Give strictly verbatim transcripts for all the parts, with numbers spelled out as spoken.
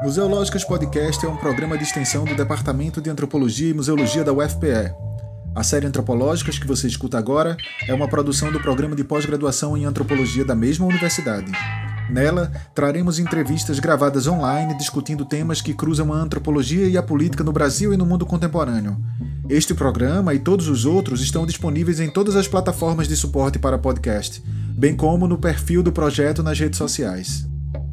Museológicas Podcast é um programa de extensão do Departamento de Antropologia e Museologia da U F P E. A série Antropológicas que você escuta agora é uma produção do Programa de Pós-Graduação em Antropologia da mesma universidade. Nela, traremos entrevistas gravadas online discutindo temas que cruzam a antropologia e a política no Brasil e no mundo contemporâneo. Este programa e todos os outros estão disponíveis em todas as plataformas de suporte para podcast, bem como no perfil do projeto nas redes sociais.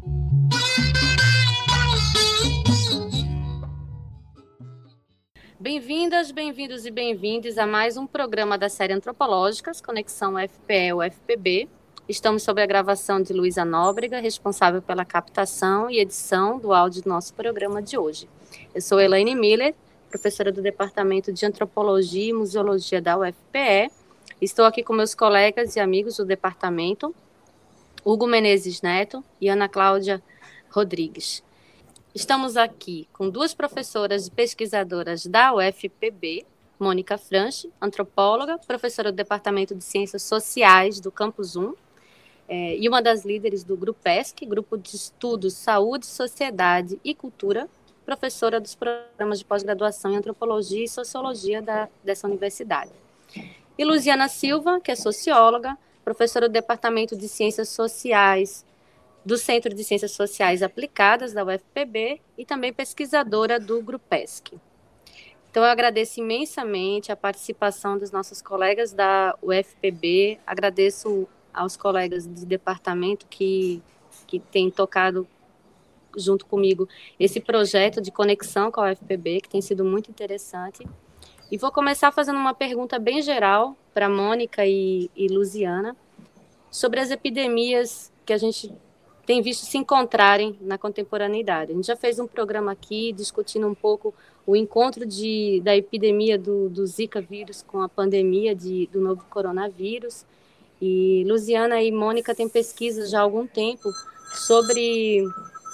Bem-vindas, bem-vindos e bem-vindes a mais um programa da série Antropológicas, Conexão U F P E U F P B. Estamos sob a gravação de Luísa Nóbrega, responsável pela captação e edição do áudio do nosso programa de hoje. Eu sou Elaine Miller, professora do Departamento de Antropologia e Museologia da U F P E. Estou aqui com meus colegas e amigos do departamento, Hugo Menezes Neto e Ana Cláudia Rodrigues. Estamos aqui com duas professoras e pesquisadoras da U F P B, Mônica Franchi, antropóloga, professora do Departamento de Ciências Sociais do Campus um, é, e uma das líderes do GRUPESC, Grupo de Estudos Saúde, Sociedade e Cultura, professora dos programas de pós-graduação em Antropologia e Sociologia da, dessa universidade. E Luziana Silva, que é socióloga, professora do Departamento de Ciências Sociais do Centro de Ciências Sociais Aplicadas da U F P B e também pesquisadora do GRUPESC. Então, eu agradeço imensamente a participação dos nossos colegas da U F P B, agradeço aos colegas de departamento que, que têm tocado junto comigo esse projeto de conexão com a U F P B, que tem sido muito interessante. E vou começar fazendo uma pergunta bem geral para Mônica e, e Luziana sobre as epidemias que a gente tem visto se encontrarem na contemporaneidade. A gente já fez um programa aqui discutindo um pouco o encontro de, da epidemia do, do Zika vírus com a pandemia de, do novo coronavírus. E Luziana e Mônica têm pesquisas já há algum tempo sobre,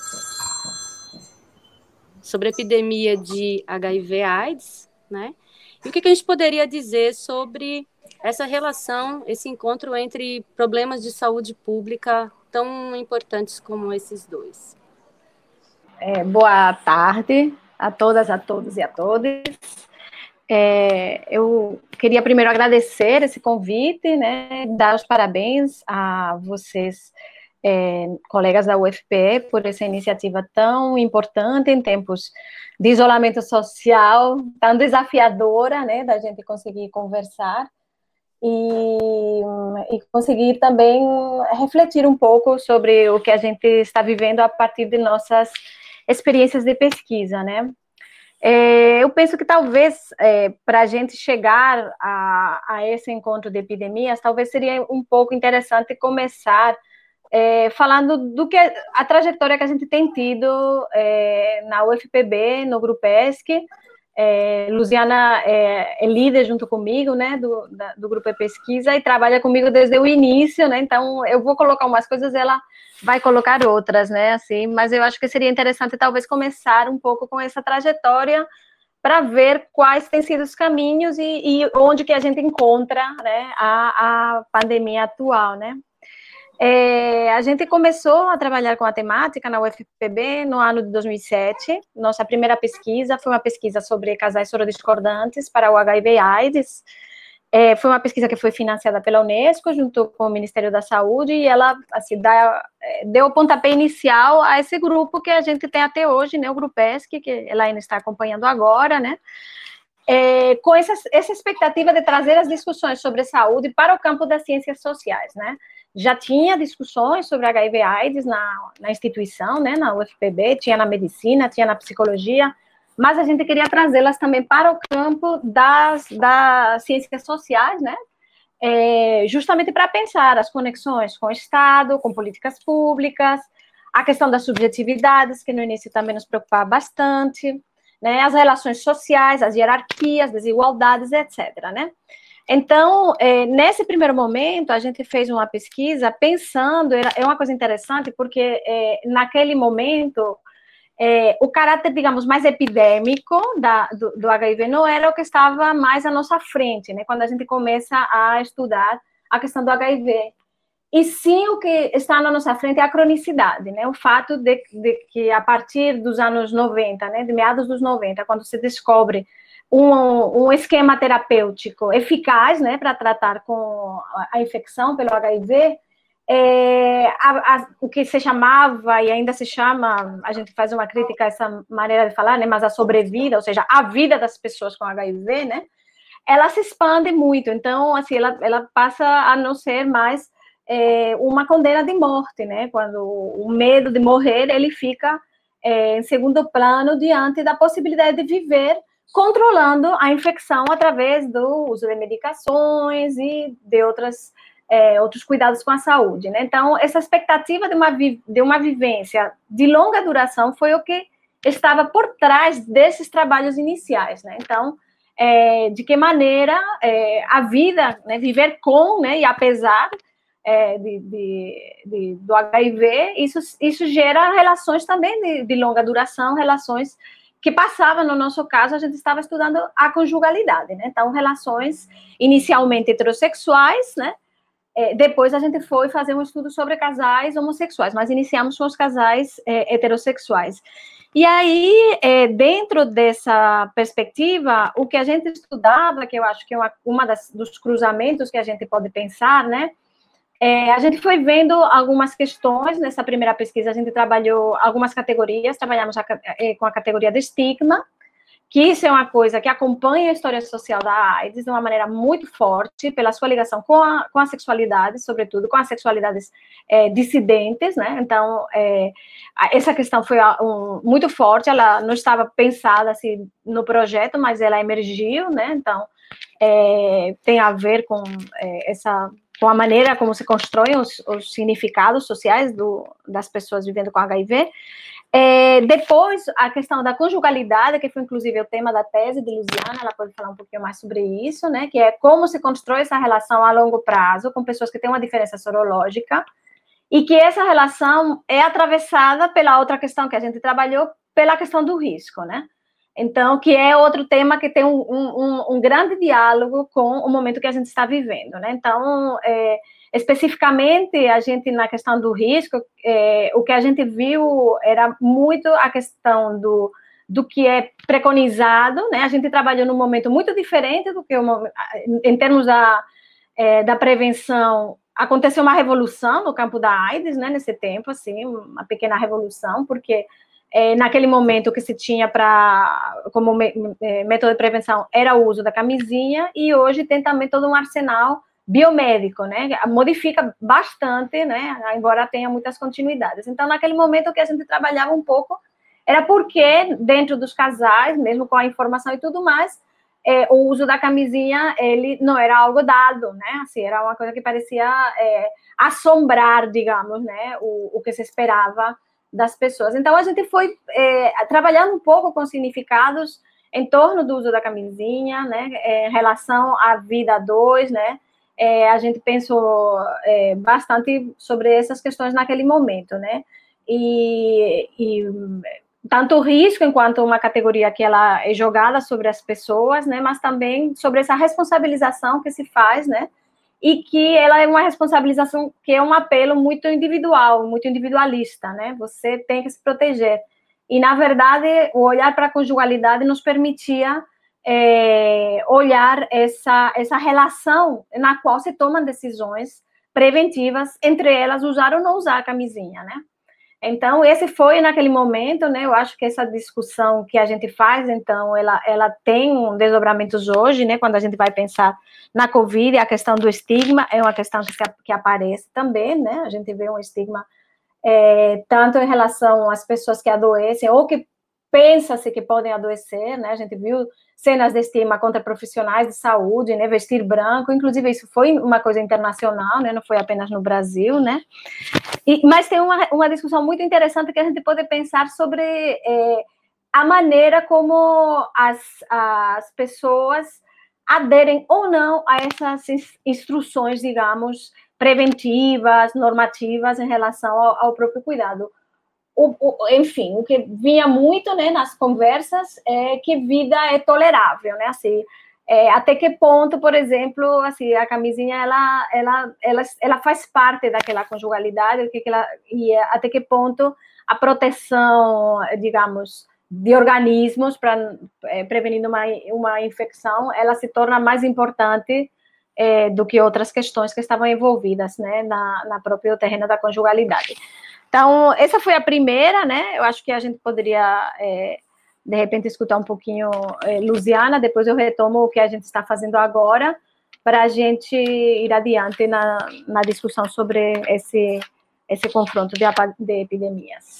sobre a epidemia de H I V AIDS, né? E o que, que a gente poderia dizer sobre essa relação, esse encontro entre problemas de saúde pública tão importantes como esses dois? É, boa tarde a todas, a todos e a todas. É, eu queria primeiro agradecer esse convite, né, dar os parabéns a vocês, é, colegas da U F P E, por essa iniciativa tão importante em tempos de isolamento social, tão desafiadora, né, da gente conseguir conversar e, e conseguir também refletir um pouco sobre o que a gente está vivendo a partir de nossas experiências de pesquisa, né? É, eu penso que talvez é, para a gente chegar a, a esse encontro de epidemias, talvez seria um pouco interessante começar é, falando do que a trajetória que a gente tem tido é, na U F P B, no GRUPESC. É, Luziana é, é líder junto comigo, né, do, da, do grupo de pesquisa e trabalha comigo desde o início, né, então eu vou colocar umas coisas, ela vai colocar outras, né, assim, mas eu acho que seria interessante talvez começar um pouco com essa trajetória para ver quais têm sido os caminhos e, e onde que a gente encontra, né, a, a pandemia atual, né. É, a gente começou a trabalhar com a temática na U F P B no ano de dois mil e sete. Nossa primeira pesquisa foi uma pesquisa sobre casais sorodiscordantes para o H I V AIDS. É, foi uma pesquisa que foi financiada pela Unesco, junto com o Ministério da Saúde, e ela assim, dá, deu o pontapé inicial a esse grupo que a gente tem até hoje, né, o GRUPESC, que ela ainda está acompanhando agora, né, é, com essa, essa expectativa de trazer as discussões sobre saúde para o campo das ciências sociais, né. Já tinha discussões sobre H I V AIDS na, na instituição, né, na U F P B, tinha na medicina, tinha na psicologia, mas a gente queria trazê-las também para o campo das, das ciências sociais, né, é, justamente para pensar as conexões com o Estado, com políticas públicas, a questão das subjetividades, que no início também nos preocupava bastante, né, as relações sociais, as hierarquias, desigualdades, etcétera, né. Então, é, nesse primeiro momento, a gente fez uma pesquisa pensando, é uma coisa interessante, porque é, naquele momento, é, o caráter, digamos, mais epidêmico da, do, do H I V não era o que estava mais à nossa frente, né, quando a gente começa a estudar a questão do H I V. e sim o que está na nossa frente é a cronicidade, né? O fato de, de que a partir dos anos noventa, né, de meados dos noventa, quando se descobre um, um esquema terapêutico eficaz, né, para tratar com a infecção pelo H I V, é, a, a, o que se chamava e ainda se chama, a gente faz uma crítica a essa maneira de falar, né, mas a sobrevida, ou seja, a vida das pessoas com H I V, né, ela se expande muito, então, assim, ela, ela passa a não ser mais é, uma condena de morte, né, quando o medo de morrer, ele fica é, em segundo plano diante da possibilidade de viver controlando a infecção através do uso de medicações e de outras É, outros cuidados com a saúde, né? Então, essa expectativa de uma, de uma vivência de longa duração foi o que estava por trás desses trabalhos iniciais, né? Então, é, de que maneira é, a vida, né, viver com, né, e apesar é, de, de, de, do H I V, isso, isso gera relações também de, de longa duração, relações que passavam, no nosso caso, a gente estava estudando a conjugalidade, né? Então, relações inicialmente heterossexuais, né? É, depois a gente foi fazer um estudo sobre casais homossexuais, mas iniciamos com os casais é, heterossexuais. E aí, é, dentro dessa perspectiva, o que a gente estudava, que eu acho que é uma, uma das, dos cruzamentos que a gente pode pensar, né, é, a gente foi vendo algumas questões. Nessa primeira pesquisa, a gente trabalhou algumas categorias, trabalhamos a, é, com a categoria de estigma, que isso é uma coisa que acompanha a história social da AIDS de uma maneira muito forte, pela sua ligação com a, com a sexualidade, sobretudo com as sexualidades é, dissidentes, né? Então, é, essa questão foi um, muito forte, ela não estava pensada assim, no projeto, mas ela emergiu, né? Então, é, tem a ver com é, essa... com a maneira como se constroem os, os significados sociais do, das pessoas vivendo com H I V. É, depois, a questão da conjugalidade, que foi inclusive o tema da tese de Luciana, ela pode falar um pouquinho mais sobre isso, né, que é como se constrói essa relação a longo prazo com pessoas que têm uma diferença sorológica, e que essa relação é atravessada pela outra questão que a gente trabalhou, pela questão do risco, né? Então, que é outro tema que tem um, um, um grande diálogo com o momento que a gente está vivendo, né? Então, é, especificamente, a gente, na questão do risco, é, o que a gente viu era muito a questão do, do que é preconizado, né? A gente trabalhou num momento muito diferente do que, o, em termos da, é, da prevenção, aconteceu uma revolução no campo da AIDS, né? Nesse tempo, assim, uma pequena revolução, porque é, naquele momento o que se tinha para como me, é, método de prevenção era o uso da camisinha, e hoje tem também todo um arsenal biomédico, né, modifica bastante, né, embora tenha muitas continuidades. Então, naquele momento, o que a gente trabalhava um pouco era porque, dentro dos casais, mesmo com a informação e tudo mais, é, o uso da camisinha, ele não era algo dado, né, assim, era uma coisa que parecia é, assombrar, digamos, né, o, o que se esperava das pessoas. Então, a gente foi é, trabalhando um pouco com significados em torno do uso da camisinha, né, em relação à vida a dois, né. É, a gente pensou é, bastante sobre essas questões naquele momento, né, e, e tanto o risco enquanto uma categoria que ela é jogada sobre as pessoas, né, mas também sobre essa responsabilização que se faz, né, e que ela é uma responsabilização que é um apelo muito individual, muito individualista, né, você tem que se proteger, e na verdade o olhar para a conjugalidade nos permitia É, olhar essa, essa relação na qual se tomam decisões preventivas, entre elas usar ou não usar a camisinha, né? Então, esse foi naquele momento, né? Eu acho que essa discussão que a gente faz, então, ela, ela tem um desdobramentos hoje, né? Quando a gente vai pensar na Covid, a questão do estigma é uma questão que, se, que aparece também, né? A gente vê um estigma é, tanto em relação às pessoas que adoecem ou que pensa-se que podem adoecer, né? A gente viu cenas de estigma contra profissionais de saúde, né? Vestir branco, inclusive isso foi uma coisa internacional, né? Não foi apenas no Brasil, né? E, mas tem uma, uma discussão muito interessante que a gente pode pensar sobre é, a maneira como as, as pessoas aderem ou não a essas instruções, digamos, preventivas, normativas em relação ao, ao próprio cuidado. O, o, enfim, o que vinha muito, né, nas conversas é que vida é tolerável, né, assim, É, até que ponto, por exemplo, assim, a camisinha, ela, ela, ela, ela faz parte daquela conjugalidade, que que ela, e até que ponto a proteção, digamos, de organismos para é, prevenindo uma, uma infecção, ela se torna mais importante é, do que outras questões que estavam envolvidas, né, na, na próprio terreno da conjugalidade. Então, essa foi a primeira, né, eu acho que a gente poderia... É, de repente, escutar um pouquinho eh, Luziana, depois eu retomo o que a gente está fazendo agora, para a gente ir adiante na, na discussão sobre esse, esse confronto de, de epidemias.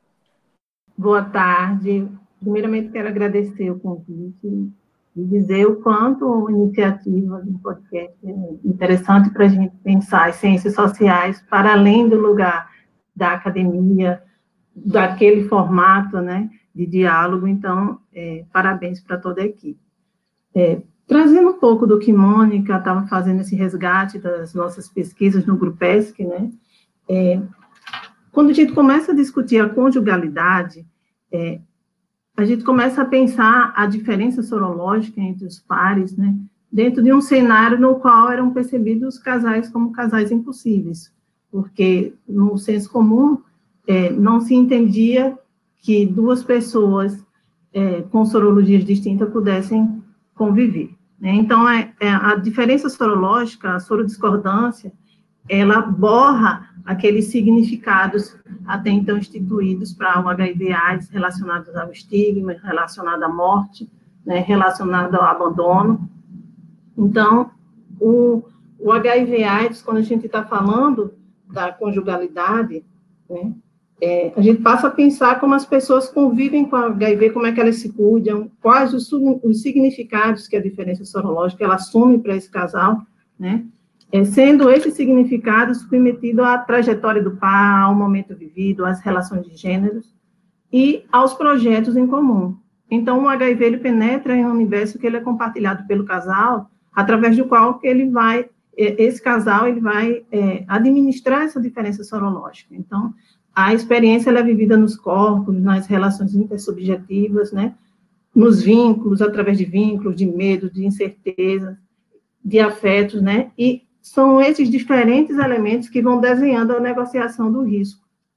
Boa tarde. Primeiramente, quero agradecer o convite e dizer o quanto a iniciativa do podcast é interessante para a gente pensar as ciências sociais para além do lugar da academia, daquele formato, né, de diálogo. Então, é, parabéns para toda a equipe. É, trazendo um pouco do que Mônica estava fazendo, esse resgate das nossas pesquisas no Grupesc, né, é, quando a gente começa a discutir a conjugalidade, é, a gente começa a pensar a diferença sorológica entre os pares, né, dentro de um cenário no qual eram percebidos os casais como casais impossíveis, porque no senso comum é, não se entendia que duas pessoas é, com sorologias distintas pudessem conviver, né? Então, é, é, a diferença sorológica, a sorodiscordância, ela borra aqueles significados até então instituídos para o H I V AIDS, relacionados ao estigma, relacionado à morte, né, relacionado ao abandono. Então, o, o H I V AIDS, quando a gente está falando da conjugalidade, né, É, a gente passa a pensar como as pessoas convivem com a H I V, como é que elas se cuidam, quais os, os significados que a diferença sorológica ela assume para esse casal, né? É, sendo esses significados submetidos à trajetória do par, ao momento vivido, às relações de gêneros e aos projetos em comum. Então, o H I V ele penetra em um universo que ele é compartilhado pelo casal, através do qual ele vai, esse casal ele vai é, administrar essa diferença sorológica. Então, a experiência ela é vivida nos corpos, nas relações intersubjetivas, né? Nos vínculos, através de vínculos, de medo, de incerteza, de afetos, né? E são esses diferentes elementos que vão desenhando a negociação do risco.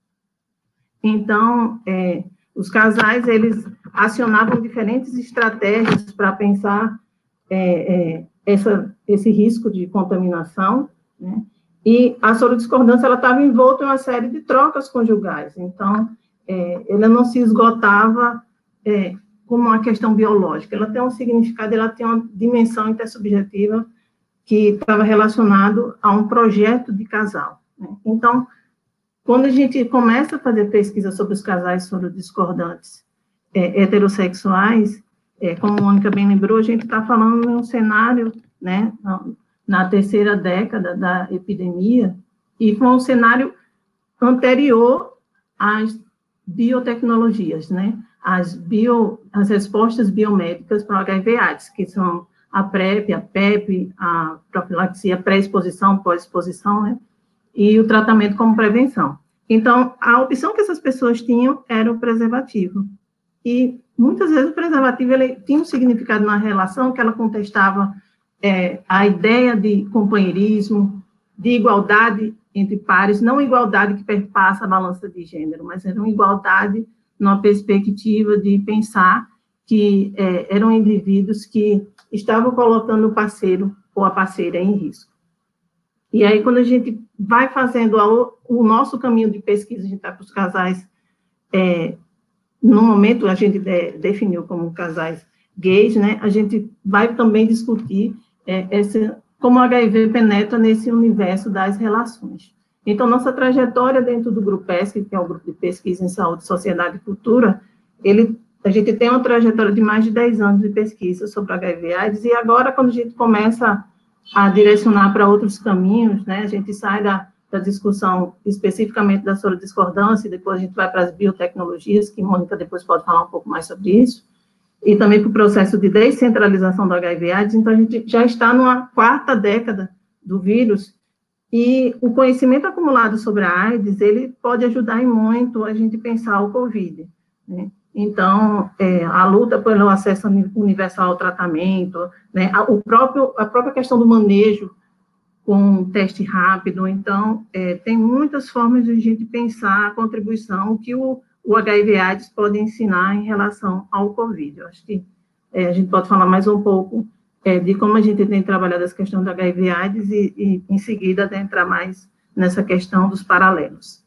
Então, é, os casais, eles acionavam diferentes estratégias para pensar é, é, essa, esse risco de contaminação, né? E a sorodiscordância, ela estava envolta em uma série de trocas conjugais. Então, é, ela não se esgotava é, como uma questão biológica. Ela tem um significado, ela tem uma dimensão intersubjetiva que estava relacionado a um projeto de casal, né? Então, quando a gente começa a fazer pesquisa sobre os casais sorodiscordantes é, heterossexuais, é, como a Mônica bem lembrou, a gente está falando em um cenário, né, na terceira década da epidemia, e com um cenário anterior às biotecnologias, né? As, bio, as respostas biomédicas para o H I V AIDS, que são a PrEP, a PEP, a profilaxia, pré-exposição, pós-exposição, né? E o tratamento como prevenção. Então, a opção que essas pessoas tinham era o preservativo. E, muitas vezes, o preservativo ele tinha um significado na relação que ela contestava É, a ideia de companheirismo, de igualdade entre pares, não igualdade que perpassa a balança de gênero, mas era uma igualdade numa perspectiva de pensar que é, eram indivíduos que estavam colocando o parceiro ou a parceira em risco. E aí, quando a gente vai fazendo a, o nosso caminho de pesquisa, a gente está para os casais, é, no momento a gente de, definiu como casais gays, né, a gente vai também discutir É, esse, como o H I V penetra nesse universo das relações. Então, nossa trajetória dentro do Grupesc, que é o Grupo de Pesquisa em Saúde, Sociedade e Cultura, ele, a gente tem uma trajetória de mais de dez anos de pesquisa sobre o H I V AIDS, e agora, quando a gente começa a direcionar para outros caminhos, né, a gente sai da, da discussão especificamente da sorodiscordância, e depois a gente vai para as biotecnologias, que Mônica depois pode falar um pouco mais sobre isso, e também para o processo de descentralização do H I V AIDS. Então, a gente já está numa quarta década do vírus, e o conhecimento acumulado sobre a AIDS, ele pode ajudar em muito a gente pensar o Covid, né? Então, é, a luta pelo acesso universal ao tratamento, né, a, o próprio, a própria questão do manejo com teste rápido. Então, é, tem muitas formas de a gente pensar a contribuição que o, o H I V AIDS pode ensinar em relação ao Covid. Eu acho que é, a gente pode falar mais um pouco é, de como a gente tem trabalhado essa questão do H I V AIDS e, e em seguida, adentrar mais nessa questão dos paralelos.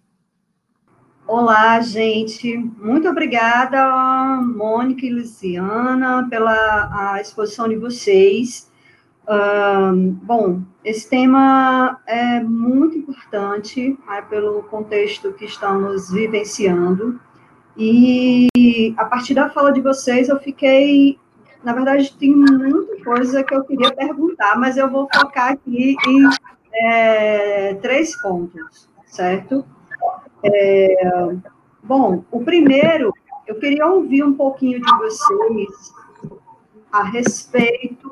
Olá, gente. Muito obrigada, Mônica e Luciana, pela a exposição de vocês. Uh, bom, esse tema é muito importante, né, pelo contexto que estamos vivenciando, e a partir da fala de vocês eu fiquei, na verdade, tem muita coisa que eu queria perguntar, mas eu vou focar aqui em é, três pontos, certo? É, bom, o primeiro, eu queria ouvir um pouquinho de vocês a respeito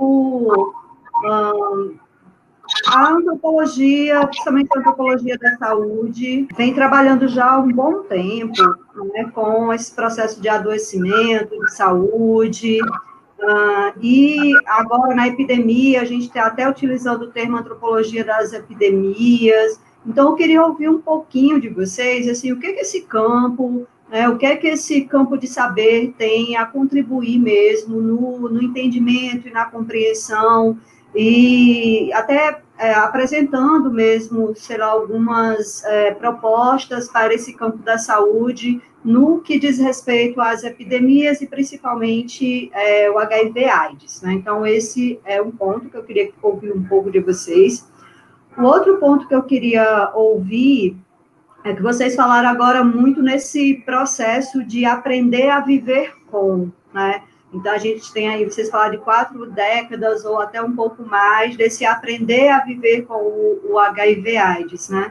um, a antropologia, principalmente a antropologia da saúde, vem trabalhando já há um bom tempo, né, com esse processo de adoecimento, de saúde, uh, e agora na epidemia, a gente está até utilizando o termo antropologia das epidemias. Então, eu queria ouvir um pouquinho de vocês, assim, o que que esse campo, né, o que é que esse campo de saber tem a contribuir mesmo no, no entendimento e na compreensão, e até é, apresentando mesmo, sei lá, algumas é, propostas para esse campo da saúde no que diz respeito às epidemias e principalmente é, o H I V AIDS, né? Então, esse é um ponto que eu queria ouvir um pouco de vocês. O outro ponto que eu queria ouvir é que vocês falaram agora muito nesse processo de aprender a viver com, né? Então, a gente tem aí, vocês falaram de quatro décadas ou até um pouco mais, desse aprender a viver com o, o H I V AIDS, né?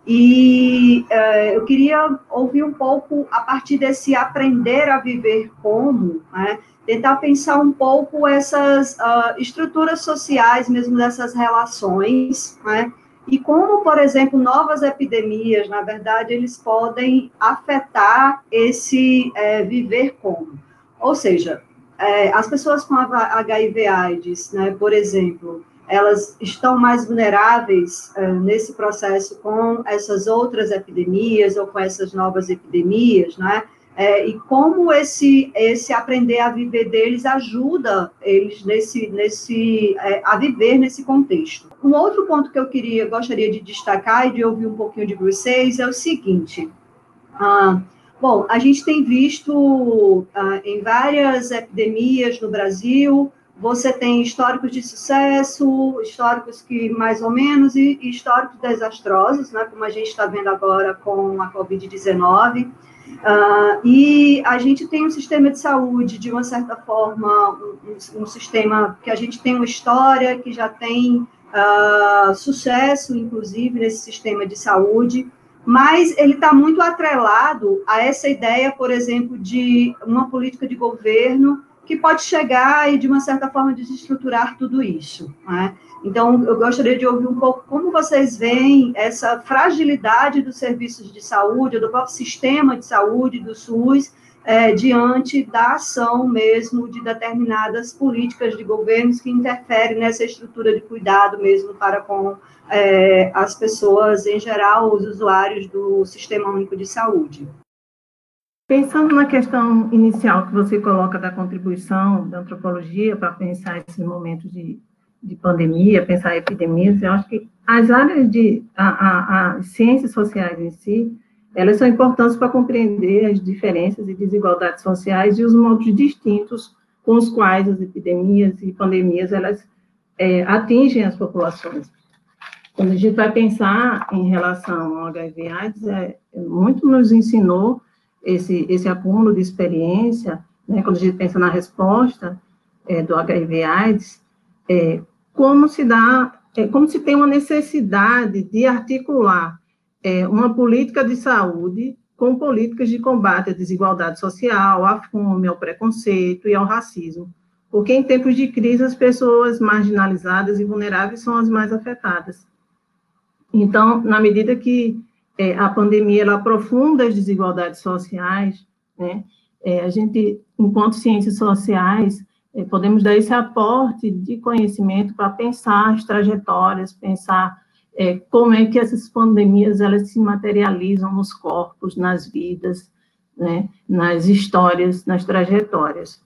E uh, eu queria ouvir um pouco, a partir desse aprender a viver como, né? Tentar pensar um pouco essas uh, estruturas sociais, mesmo dessas relações, né? E como, por exemplo, novas epidemias, na verdade, eles podem afetar esse é, viver como. Ou seja, é, as pessoas com H I V AIDS, né, por exemplo, elas estão mais vulneráveis é, nesse processo com essas outras epidemias ou com essas novas epidemias, né? É, e como esse, esse aprender a viver deles ajuda eles nesse, nesse, é, a viver nesse contexto. Um outro ponto que eu queria, gostaria de destacar e de ouvir um pouquinho de vocês é o seguinte. Ah, bom, a gente tem visto ah, em várias epidemias no Brasil, você tem históricos de sucesso, históricos que mais ou menos, e, e históricos desastrosos, né, como a gente está vendo agora com a covid dezenove. Uh, e a gente tem um sistema de saúde, de uma certa forma, um, um sistema que a gente tem uma história, que já tem uh, sucesso, inclusive, nesse sistema de saúde, mas ele está muito atrelado a essa ideia, por exemplo, de uma política de governo que pode chegar e, de uma certa forma, desestruturar tudo isso, né? Então, eu gostaria de ouvir um pouco como vocês veem essa fragilidade dos serviços de saúde, do próprio sistema de saúde, do SUS, é, diante da ação mesmo de determinadas políticas de governos que interferem nessa estrutura de cuidado mesmo para com é, as pessoas, em geral, os usuários do Sistema Único de Saúde. Pensando na questão inicial que você coloca da contribuição da antropologia para pensar esses momentos de de pandemia, pensar epidemias, eu acho que as áreas de, a, a, as ciências sociais em si, elas são importantes para compreender as diferenças e desigualdades sociais e os modos distintos com os quais as epidemias e pandemias, elas é, atingem as populações. Quando a gente vai pensar em relação ao H I V AIDS, é, muito nos ensinou esse, esse acúmulo de experiência, né, quando a gente pensa na resposta é, do H I V AIDS, é, como se dá, é, como se tem uma necessidade de articular é, uma política de saúde com políticas de combate à desigualdade social, à fome, ao preconceito e ao racismo, porque em tempos de crise as pessoas marginalizadas e vulneráveis são as mais afetadas. Então, na medida que é, a pandemia ela aprofunda as desigualdades sociais, né, é, a gente, enquanto ciências sociais, é, podemos dar esse aporte de conhecimento para pensar as trajetórias, pensar é, como é que essas pandemias elas se materializam nos corpos, nas vidas, né, nas histórias, nas trajetórias.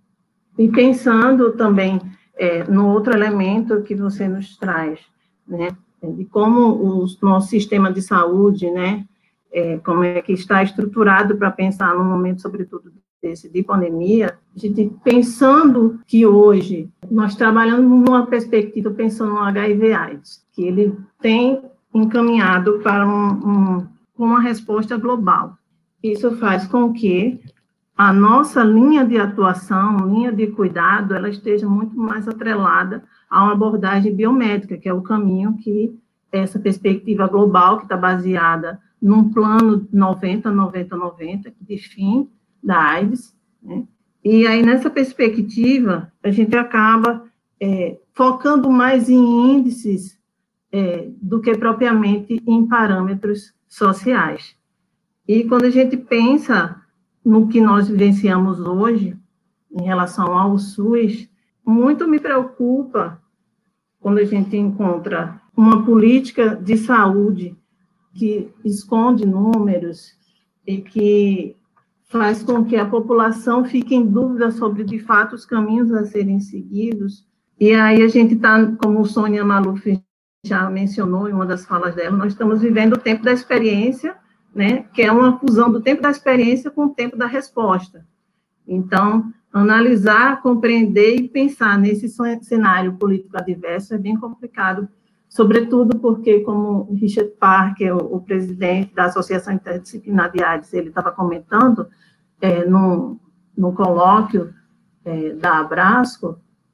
E pensando também é, no outro elemento que você nos traz, né, de como o nosso sistema de saúde, né, é, como é que está estruturado para pensar no momento, sobretudo, desse, de pandemia, a gente pensando que hoje nós trabalhamos numa perspectiva, pensando no H I V AIDS, que ele tem encaminhado para um, um, uma resposta global. Isso faz com que a nossa linha de atuação, linha de cuidado, ela esteja muito mais atrelada a uma abordagem biomédica, que é o caminho que essa perspectiva global, que está baseada num plano noventa, noventa, noventa, de fim da AIDS, né? E aí, nessa perspectiva, a gente acaba é, focando mais em índices é, do que propriamente em parâmetros sociais. E quando a gente pensa no que nós vivenciamos hoje, em relação ao SUS, muito me preocupa quando a gente encontra uma política de saúde que esconde números e que faz com que a população fique em dúvida sobre, de fato, os caminhos a serem seguidos. E aí a gente está, como Sônia Maluf já mencionou em uma das falas dela, nós estamos vivendo o tempo da experiência, né, que é uma fusão do tempo da experiência com o tempo da resposta. Então, analisar, compreender e pensar nesse cenário político adverso é bem complicado, sobretudo porque, como Richard Parker, o, o presidente da Associação Interdisciplinar de AIDS, ele estava comentando é, no, no colóquio é, da Abrasco,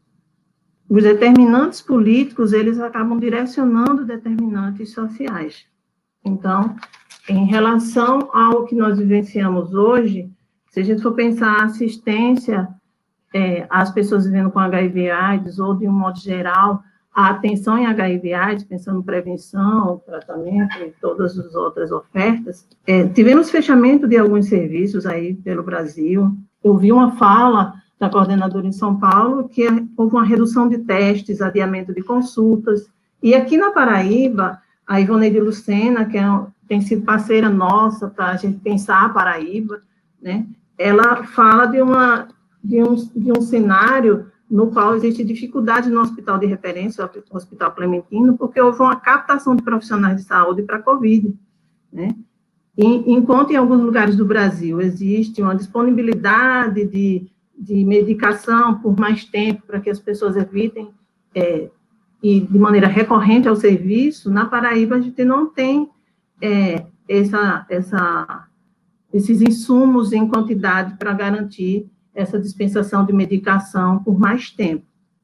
os determinantes políticos, eles acabam direcionando determinantes sociais. Então, em relação ao que nós vivenciamos hoje, se a gente for pensar a assistência é, às pessoas vivendo com H I V AIDS, ou de um modo geral, a atenção em H I V AIDS, pensando em prevenção, tratamento e todas as outras ofertas, é, tivemos fechamento de alguns serviços aí pelo Brasil. Eu vi uma fala da coordenadora em São Paulo que houve uma redução de testes, adiamento de consultas, e aqui na Paraíba, a Ivoneide Lucena, que é um, tem sido parceira nossa para a gente pensar a Paraíba, né, ela fala de, uma, de, um, de um cenário no qual existe dificuldade no hospital de referência, o Hospital Clementino, porque houve uma captação de profissionais de saúde para a Covid, né? E, enquanto em alguns lugares do Brasil existe uma disponibilidade de, de medicação por mais tempo para que as pessoas evitem é, e de maneira recorrente ao serviço, na Paraíba a gente não tem é, essa, essa, esses insumos em quantidade para garantir essa dispensação de medicação por mais tempo.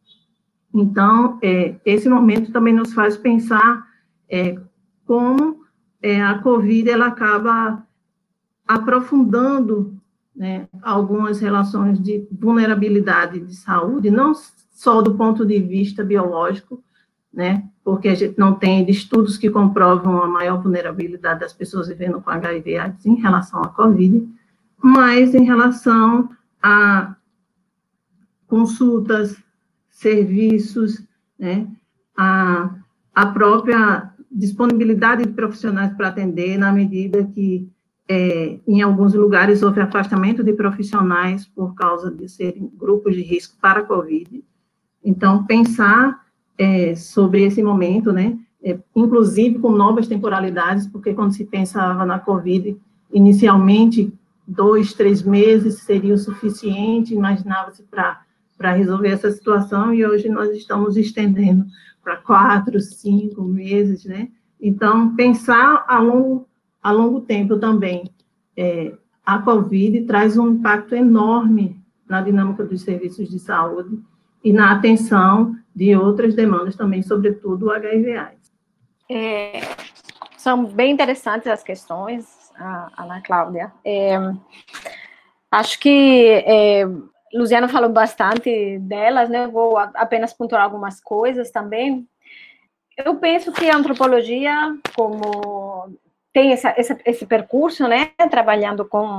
Então, é, esse momento também nos faz pensar é, como é, a Covid ela acaba aprofundando, né, algumas relações de vulnerabilidade de saúde, não só do ponto de vista biológico, né, porque a gente não tem estudos que comprovam a maior vulnerabilidade das pessoas vivendo com H I V AIDS em relação à Covid, mas em relação a consultas, serviços, né, a, a própria disponibilidade de profissionais para atender, na medida que, é, em alguns lugares, houve afastamento de profissionais por causa de serem grupos de risco para a Covid. Então, pensar é, sobre esse momento, né, é, inclusive com novas temporalidades, porque quando se pensava na Covid, inicialmente, dois, três meses seria o suficiente, imaginava-se para para resolver essa situação, e hoje nós estamos estendendo para quatro, cinco meses, né? Então, pensar a longo, a longo tempo também. É, a Covid traz um impacto enorme na dinâmica dos serviços de saúde e na atenção de outras demandas também, sobretudo o H I V AIDS. É, são bem interessantes as questões, Ana Cláudia. É, acho que é, Luciano falou bastante delas, né? Vou apenas pontuar algumas coisas também. Eu penso que a antropologia, como tem essa, essa, esse percurso, né, trabalhando com,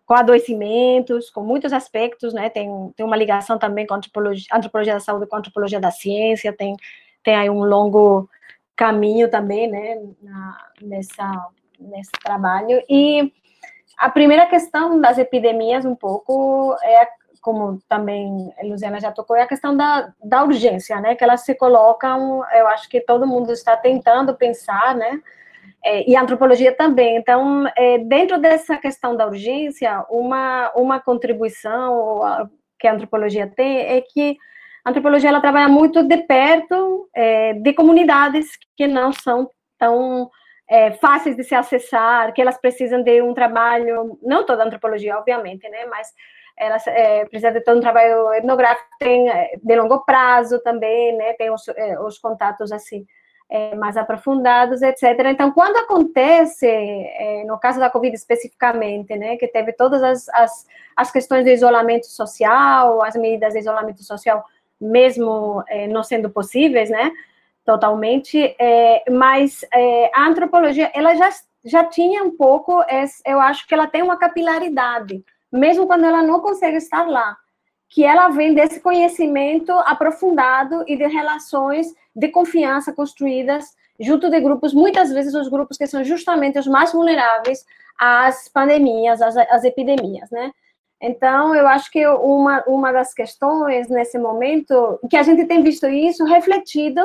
com adoecimentos, com muitos aspectos, né? Tem, tem uma ligação também com a antropologia, antropologia da saúde, com a antropologia da ciência, tem, tem aí um longo caminho também, né? Na, nessa, nesse trabalho. E a primeira questão das epidemias, um pouco, é, como também a Luciana já tocou, é a questão da, da urgência, né? Que elas se colocam, eu acho que todo mundo está tentando pensar, né? É, e a antropologia também. Então, é, dentro dessa questão da urgência, uma, uma contribuição que a antropologia tem é que a antropologia ela trabalha muito de perto é, de comunidades que não são tão é, fáceis de se acessar, que elas precisam de um trabalho, não toda a antropologia, obviamente, né, mas elas é, precisam de todo um trabalho etnográfico, tem de longo prazo também, né, tem os, é, os contatos assim, É, mais aprofundados, etcétera. Então, quando acontece, é, no caso da Covid especificamente, né, que teve todas as, as, as questões de isolamento social, as medidas de isolamento social, mesmo é, não sendo possíveis, né, totalmente, é, mas é, a antropologia, ela já, já tinha um pouco, esse, eu acho que ela tem uma capilaridade, mesmo quando ela não consegue estar lá, que ela vem desse conhecimento aprofundado e de relações de confiança construídas junto de grupos, muitas vezes os grupos que são justamente os mais vulneráveis às pandemias, às, às epidemias, né? Então, eu acho que uma, uma das questões nesse momento, que a gente tem visto isso refletido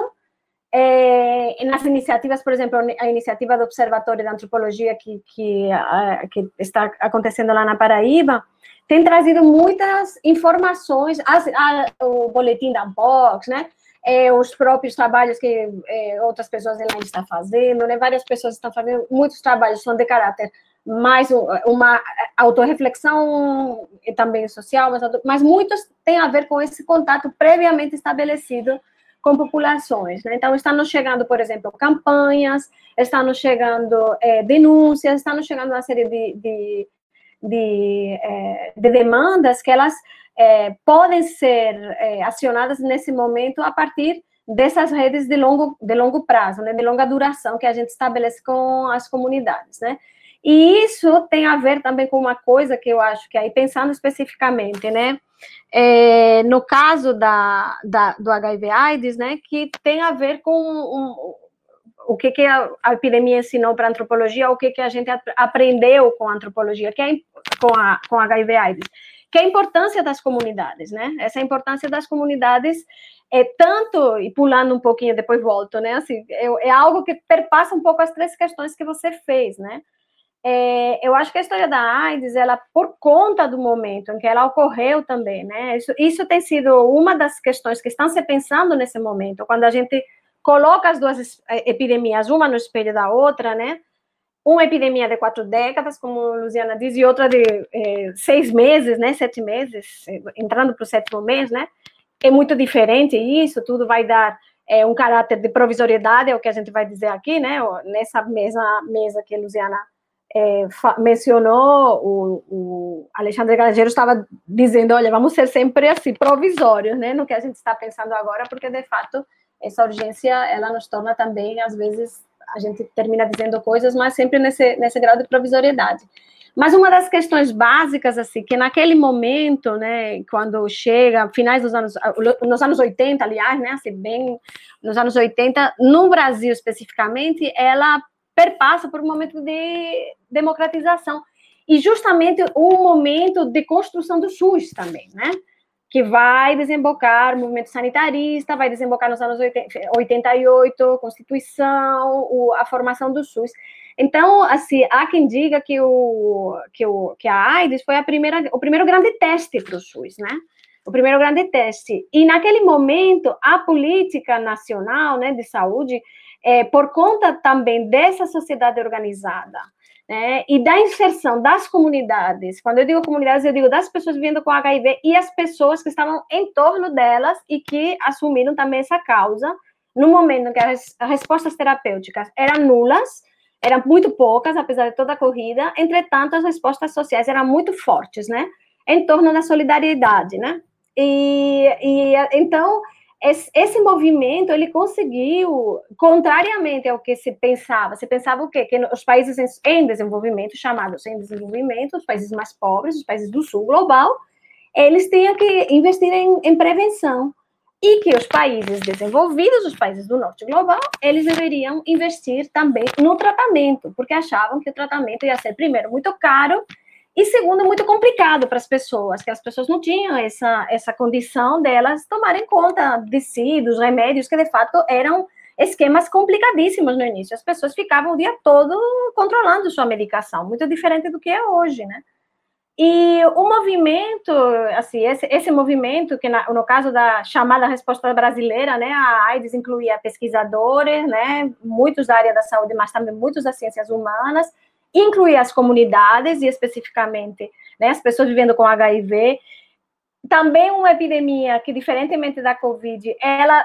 é, nas iniciativas, por exemplo, a iniciativa do Observatório da Antropologia que, que, a, que está acontecendo lá na Paraíba, tem trazido muitas informações, as, a, o boletim da Unbox, né? É, os próprios trabalhos que é, outras pessoas lá estão fazendo, né? Várias pessoas estão fazendo, muitos trabalhos são de caráter mais uma autorreflexão e também social, mas, mas muitos têm a ver com esse contato previamente estabelecido com populações, né? Então, estão nos chegando, por exemplo, campanhas, estão nos chegando é, denúncias, estão nos chegando uma série de, de De, de demandas que elas é, podem ser é, acionadas nesse momento a partir dessas redes de longo, de longo prazo, né, de longa duração que a gente estabelece com as comunidades, né? E isso tem a ver também com uma coisa que eu acho que aí, pensando especificamente, né, é, no caso da, da, do H I V AIDS, né, que tem a ver com um, o que, que a, a epidemia ensinou para a antropologia, o que, que a gente aprendeu com a antropologia, que é, com, a, com a H I V AIDS, que é a importância das comunidades, né? Essa importância das comunidades é tanto, e pulando um pouquinho, depois volto, né? Assim, é, é algo que perpassa um pouco as três questões que você fez, né? É, eu acho que a história da AIDS, ela, por conta do momento em que ela ocorreu também, né? Isso, isso tem sido uma das questões que estão se pensando nesse momento, quando a gente coloca as duas epidemias, uma no espelho da outra, né? Uma epidemia de quatro décadas, como a Luciana diz, e outra de eh, seis meses, né? Sete meses, entrando para o sétimo mês, né? É muito diferente isso, tudo vai dar eh, um caráter de provisoriedade, é o que a gente vai dizer aqui, né? Nessa mesma mesa que a Luciana eh, mencionou, o, o Alexandre Grangeiro estava dizendo, olha, vamos ser sempre assim, provisórios, né? No que a gente está pensando agora, porque, de fato, essa urgência, ela nos torna também, às vezes, a gente termina dizendo coisas, mas sempre nesse, nesse grau de provisoriedade. Mas uma das questões básicas, assim, que naquele momento, né, quando chega, finais dos anos, nos anos oitenta, aliás, né, assim, bem nos anos oitenta, no Brasil especificamente, ela perpassa por um momento de democratização, e justamente um momento de construção do SUS também, né, que vai desembocar o movimento sanitarista, vai desembocar nos anos oitenta e oito, Constituição, o, a formação do SUS. Então, assim, há quem diga que, o, que, o, que a AIDS foi a primeira, o primeiro grande teste para o SUS, né? O primeiro grande teste. E, naquele momento, a política nacional, né, de saúde, é, por conta também dessa sociedade organizada, né, e da inserção das comunidades, quando eu digo comunidades, eu digo das pessoas vivendo com H I V e as pessoas que estavam em torno delas e que assumiram também essa causa, no momento em que as respostas terapêuticas eram nulas, eram muito poucas, apesar de toda a corrida, entretanto, as respostas sociais eram muito fortes, né, em torno da solidariedade, né, e, e então, esse, esse movimento, ele conseguiu, contrariamente ao que se pensava, se pensava o quê? Que os países em desenvolvimento, chamados em desenvolvimento, os países mais pobres, os países do sul global, eles tinham que investir em, em prevenção, e que os países desenvolvidos, os países do norte global, eles deveriam investir também no tratamento, porque achavam que o tratamento ia ser, primeiro, muito caro, e segundo, muito complicado para as pessoas, que as pessoas não tinham essa, essa condição delas tomarem conta de si, dos remédios, que de fato eram esquemas complicadíssimos no início. As pessoas ficavam o dia todo controlando sua medicação, muito diferente do que é hoje, né? E o movimento, assim, esse, esse movimento, que na, no caso da chamada resposta brasileira, né, a AIDS incluía pesquisadores, né, muitos da área da saúde, mas também muitos das ciências humanas, incluía as comunidades, e especificamente, né, as pessoas vivendo com H I V. Também uma epidemia que, diferentemente da Covid, ela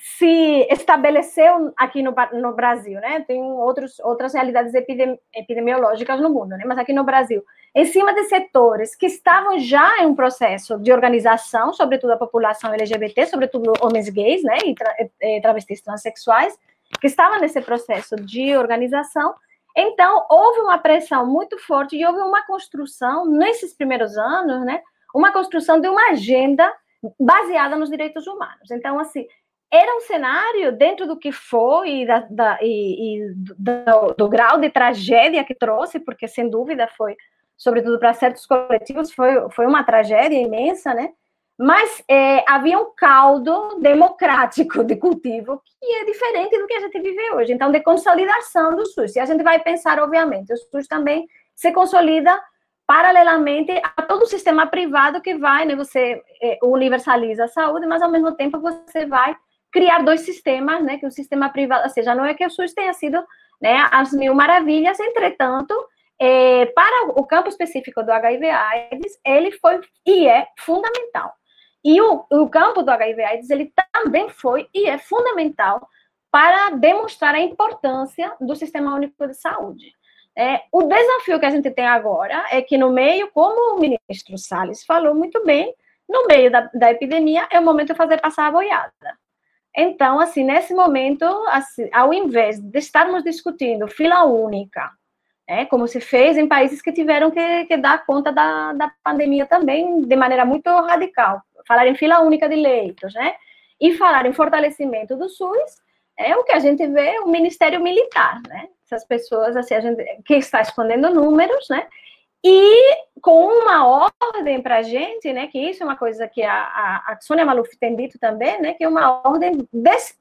se estabeleceu aqui no, no Brasil, né? Tem outros, outras realidades epidemi epidemiológicas no mundo, né? Mas aqui no Brasil, em cima de setores que estavam já em um processo de organização, sobretudo a população L G B T, sobretudo homens gays, né? E tra travestis transexuais, que estavam nesse processo de organização. Então, houve uma pressão muito forte e houve uma construção, nesses primeiros anos, né? Uma construção de uma agenda baseada nos direitos humanos. Então, assim, era um cenário dentro do que foi e, da, da, e, e do, do grau de tragédia que trouxe, porque, sem dúvida, foi, sobretudo para certos coletivos, foi, foi uma tragédia imensa, né? Mas é, havia um caldo democrático de cultivo que é diferente do que a gente vive hoje. Então, de consolidação do SUS. E a gente vai pensar, obviamente, o SUS também se consolida paralelamente a todo o sistema privado que vai, né? Você é, universaliza a saúde, mas, ao mesmo tempo, você vai criar dois sistemas, né, que o sistema privado, ou seja, não é que o SUS tenha sido, né, as mil maravilhas, entretanto, é, para o campo específico do H I V AIDS, ele foi e é fundamental. E o, o campo do H I V AIDS, ele também foi e é fundamental para demonstrar a importância do Sistema Único de Saúde. É, o desafio que a gente tem agora é que no meio, como o ministro Salles falou muito bem, no meio da, da epidemia, é o momento de fazer passar a boiada. Então, assim, nesse momento, assim, ao invés de estarmos discutindo fila única, né, como se fez em países que tiveram que, que dar conta da, da pandemia também, de maneira muito radical, falar em fila única de leitos, né, e falar em fortalecimento do SUS, é o que a gente vê o Ministério Militar, né, essas pessoas, assim, a gente, que está escondendo números, né, e com uma ordem para a gente, né, que isso é uma coisa que a, a, a Sônia Maluf tem dito também, né, que é uma ordem des,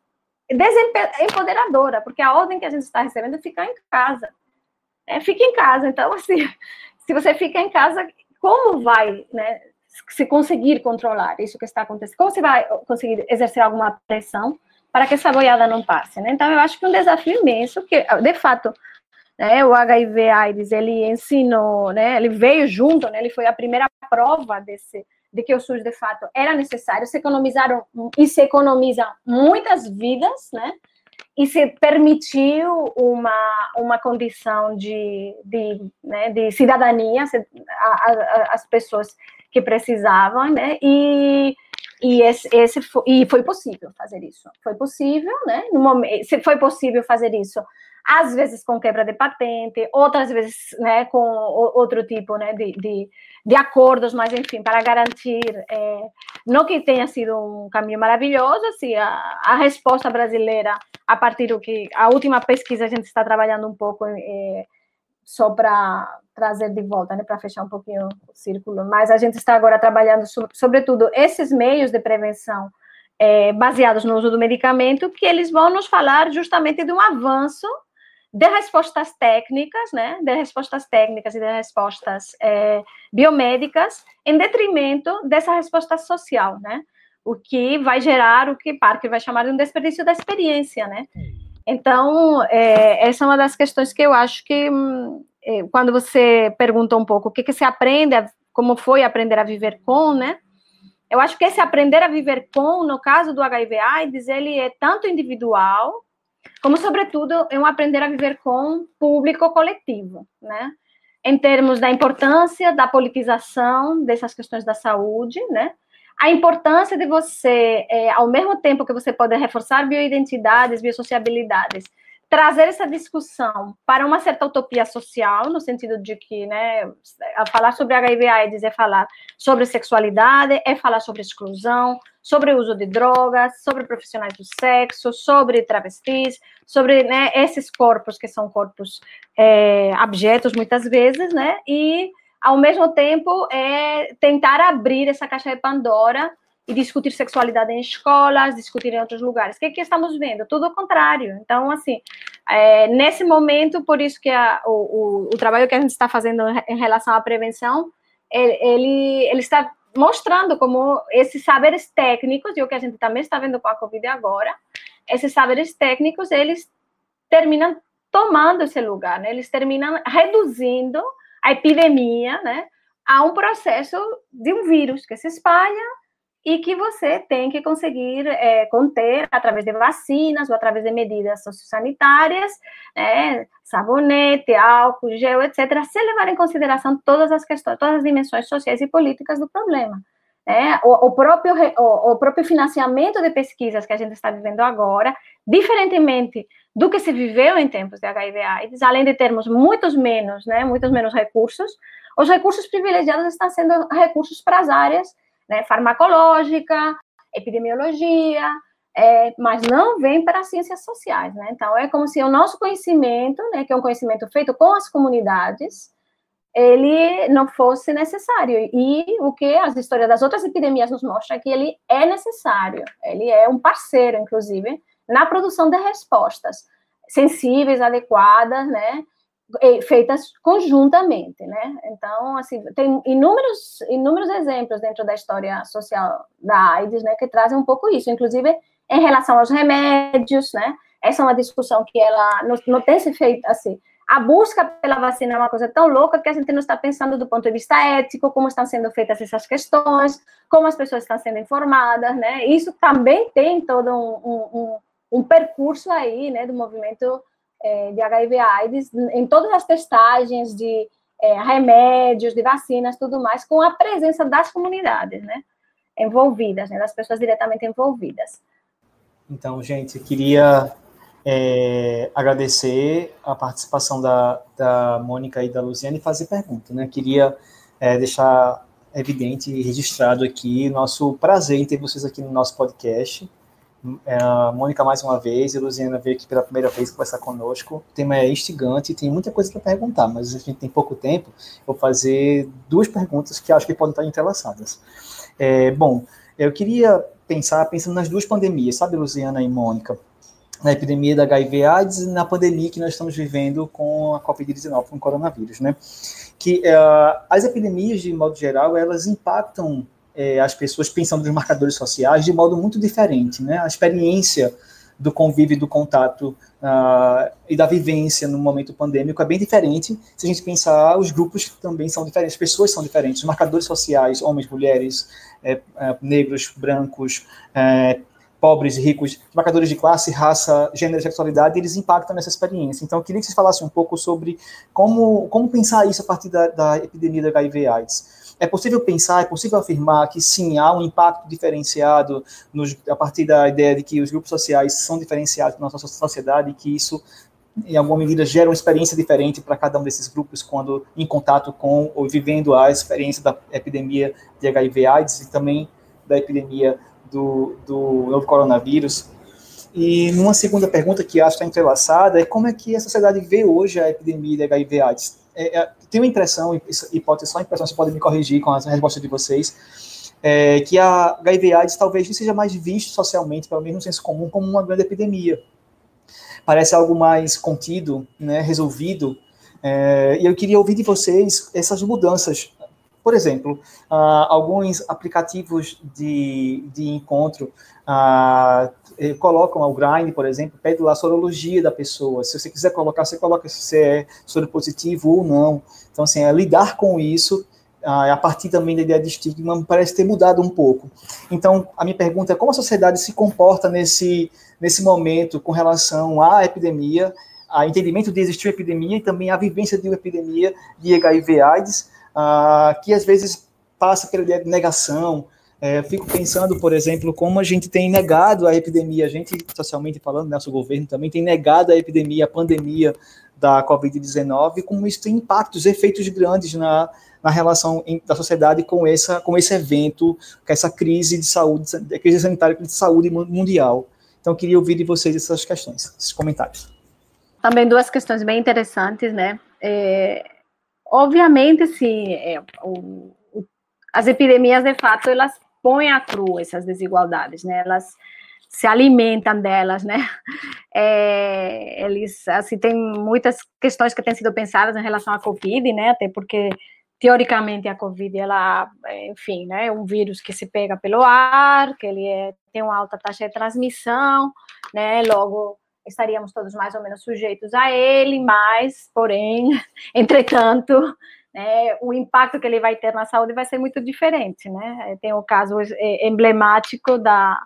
desempoderadora, porque a ordem que a gente está recebendo é ficar em casa. É, fica em casa, então, assim, se você fica em casa, como vai, né, se conseguir controlar isso que está acontecendo? Como você vai conseguir exercer alguma pressão para que essa boiada não passe, né? Então, eu acho que é um desafio imenso, que, de fato, né, o H I V AIDS, ele ensinou, né, ele veio junto, né, ele foi a primeira prova desse, de que o SUS, de fato, era necessário, se economizaram, e se economizam muitas vidas, né, e se permitiu uma, uma condição de, de, né, de cidadania às pessoas que precisavam, né, e, e, esse, esse foi, e foi possível fazer isso, foi possível, né, no momento, se foi possível fazer isso, às vezes com quebra de patente, outras vezes, né, com outro tipo, né, de, de, de acordos, mas, enfim, para garantir, é, não que tenha sido um caminho maravilhoso, assim, a, a resposta brasileira, a partir do que, a última pesquisa, a gente está trabalhando um pouco, é, só para trazer de volta, né, para fechar um pouquinho o círculo, mas a gente está agora trabalhando, sobre, sobretudo, esses meios de prevenção, é, baseados no uso do medicamento, que eles vão nos falar justamente de um avanço de respostas técnicas, né, de respostas técnicas e de respostas é, biomédicas, em detrimento dessa resposta social, né, o que vai gerar o que Parker vai chamar de um desperdício da experiência, né. Então, é, essa é uma das questões que eu acho que, é, quando você pergunta um pouco o que, que se aprende, como foi aprender a viver com, né, eu acho que esse aprender a viver com, no caso do H I V AIDS, ele é tanto individual, como, sobretudo, é um aprender a viver com público coletivo, né? Em termos da importância da politização dessas questões da saúde, né? a importância de você, é, ao mesmo tempo que você pode reforçar bioidentidades, biosociabilidades, trazer essa discussão para uma certa utopia social, no sentido de que, né, falar sobre H I V AIDS é falar sobre sexualidade, é falar sobre exclusão, sobre o uso de drogas, sobre profissionais do sexo, sobre travestis, sobre, né, esses corpos que são corpos é, abjetos, muitas vezes, né, e, ao mesmo tempo, é tentar abrir essa caixa de Pandora e discutir sexualidade em escolas, discutir em outros lugares. O que, que estamos vendo? Tudo o contrário. Então, assim, é, nesse momento, por isso que a, o, o, o trabalho que a gente está fazendo em relação à prevenção, ele, ele está mostrando como esses saberes técnicos, e o que a gente também está vendo com a Covid agora, esses saberes técnicos, eles terminam tomando esse lugar, né? Eles terminam reduzindo a epidemia, né, a um processo de um vírus que se espalha e que você tem que conseguir é, conter através de vacinas ou através de medidas sociosanitárias, né, sabonete, álcool, gel, etcétera, sem levar em consideração todas as questões, todas as dimensões sociais e políticas do problema. Né? O, o, próprio, o, o próprio financiamento de pesquisas que a gente está vivendo agora, diferentemente do que se viveu em tempos de H I V AIDS, além de termos muitos menos, né, muitos menos recursos, os recursos privilegiados estão sendo recursos para as áreas, né, farmacológica, epidemiologia, é, mas não vem para as ciências sociais, né? Então, é como se o nosso conhecimento, né, que é um conhecimento feito com as comunidades, ele não fosse necessário. E o que as histórias das outras epidemias nos mostram é que ele é necessário, ele é um parceiro, inclusive, na produção de respostas sensíveis, adequadas, né, feitas conjuntamente, né? Então, assim, tem inúmeros, inúmeros exemplos dentro da história social da AIDS, né, que trazem um pouco isso, inclusive em relação aos remédios, né? Essa é uma discussão que ela não, não tem se feito, assim, a busca pela vacina é uma coisa tão louca que a gente não está pensando do ponto de vista ético, como estão sendo feitas essas questões, como as pessoas estão sendo informadas, né? Isso também tem todo um, um, um, um percurso aí, né, do movimento É, de H I V AIDS, em todas as testagens de é, remédios, de vacinas, tudo mais, com a presença das comunidades, né, envolvidas, né, das pessoas diretamente envolvidas. Então, gente, eu queria é, agradecer a participação da, da Mônica e da Luziane e fazer pergunta, né, queria é, deixar evidente e registrado aqui nosso prazer em ter vocês aqui no nosso podcast. A Mônica mais uma vez, e a Luziana veio aqui pela primeira vez conversar conosco. O tema é instigante e tem muita coisa para perguntar, mas a gente tem pouco tempo. Vou fazer duas perguntas que acho que podem estar entrelaçadas. É, bom, eu queria pensar, pensando nas duas pandemias, sabe, Luziana e Mônica? Na epidemia da H I V AIDS e na pandemia que nós estamos vivendo com a covid dezenove, com o coronavírus, né? Que uh, as epidemias, de modo geral, elas impactam É, as pessoas pensando nos marcadores sociais de modo muito diferente, né? A experiência do convívio, do contato uh, e da vivência no momento pandêmico é bem diferente se a gente pensar os grupos que também são diferentes, as pessoas são diferentes, os marcadores sociais, homens, mulheres, é, é, negros, brancos, é, pobres, ricos, marcadores de classe, raça, gênero e sexualidade, eles impactam nessa experiência. Então, eu queria que vocês falassem um pouco sobre como, como pensar isso a partir da, da epidemia da H I V AIDS. É possível pensar, é possível afirmar que sim, há um impacto diferenciado nos, a partir da ideia de que os grupos sociais são diferenciados na nossa sociedade e que isso, em alguma medida, gera uma experiência diferente para cada um desses grupos quando em contato com ou vivendo a experiência da epidemia de H I V AIDS e também da epidemia do, do novo coronavírus. E numa segunda pergunta que acho que está entrelaçada é como é que a sociedade vê hoje a epidemia de H I V AIDS. É, é, tenho a impressão, e pode ser só a impressão, vocês podem me corrigir com as respostas de vocês, é, que a H I V AIDS talvez não seja mais visto socialmente, pelo menos no senso comum, como uma grande epidemia. Parece algo mais contido, né, resolvido, é, e eu queria ouvir de vocês essas mudanças. Por exemplo, uh, alguns aplicativos de, de encontro uh, colocam o Grindr, por exemplo, pede lá a sorologia da pessoa. Se você quiser colocar, você coloca se você é soropositivo ou não. Então, assim, é lidar com isso, uh, a partir também da ideia de estigma, parece ter mudado um pouco. Então, a minha pergunta é como a sociedade se comporta nesse, nesse momento com relação à epidemia, a entendimento de existir uma epidemia e também a vivência de uma epidemia de H I V AIDS, Uh, que às vezes passa pela ideia de negação, É, eu fico pensando, por exemplo, como a gente tem negado a epidemia, a gente, socialmente falando, nosso governo também tem negado a epidemia, a pandemia da covid dezenove, como isso tem impactos, efeitos grandes na, na relação da sociedade com, essa, com esse evento, com essa crise de saúde, crise sanitária de saúde mundial. Então, eu queria ouvir de vocês essas questões, esses comentários. Também duas questões bem interessantes, né? É, obviamente, sim, é, o, o, as epidemias, de fato, elas põem à cru essas desigualdades, né? Elas se alimentam delas, né? É, eles, assim, tem muitas questões que têm sido pensadas em relação à Covid, né? Até porque, teoricamente, a Covid, ela, enfim, né? É um vírus que se pega pelo ar, que ele é, tem uma alta taxa de transmissão, né? Logo, estaríamos todos mais ou menos sujeitos a ele, mas, porém, entretanto, né, o impacto que ele vai ter na saúde vai ser muito diferente, né? Tem o caso emblemático da,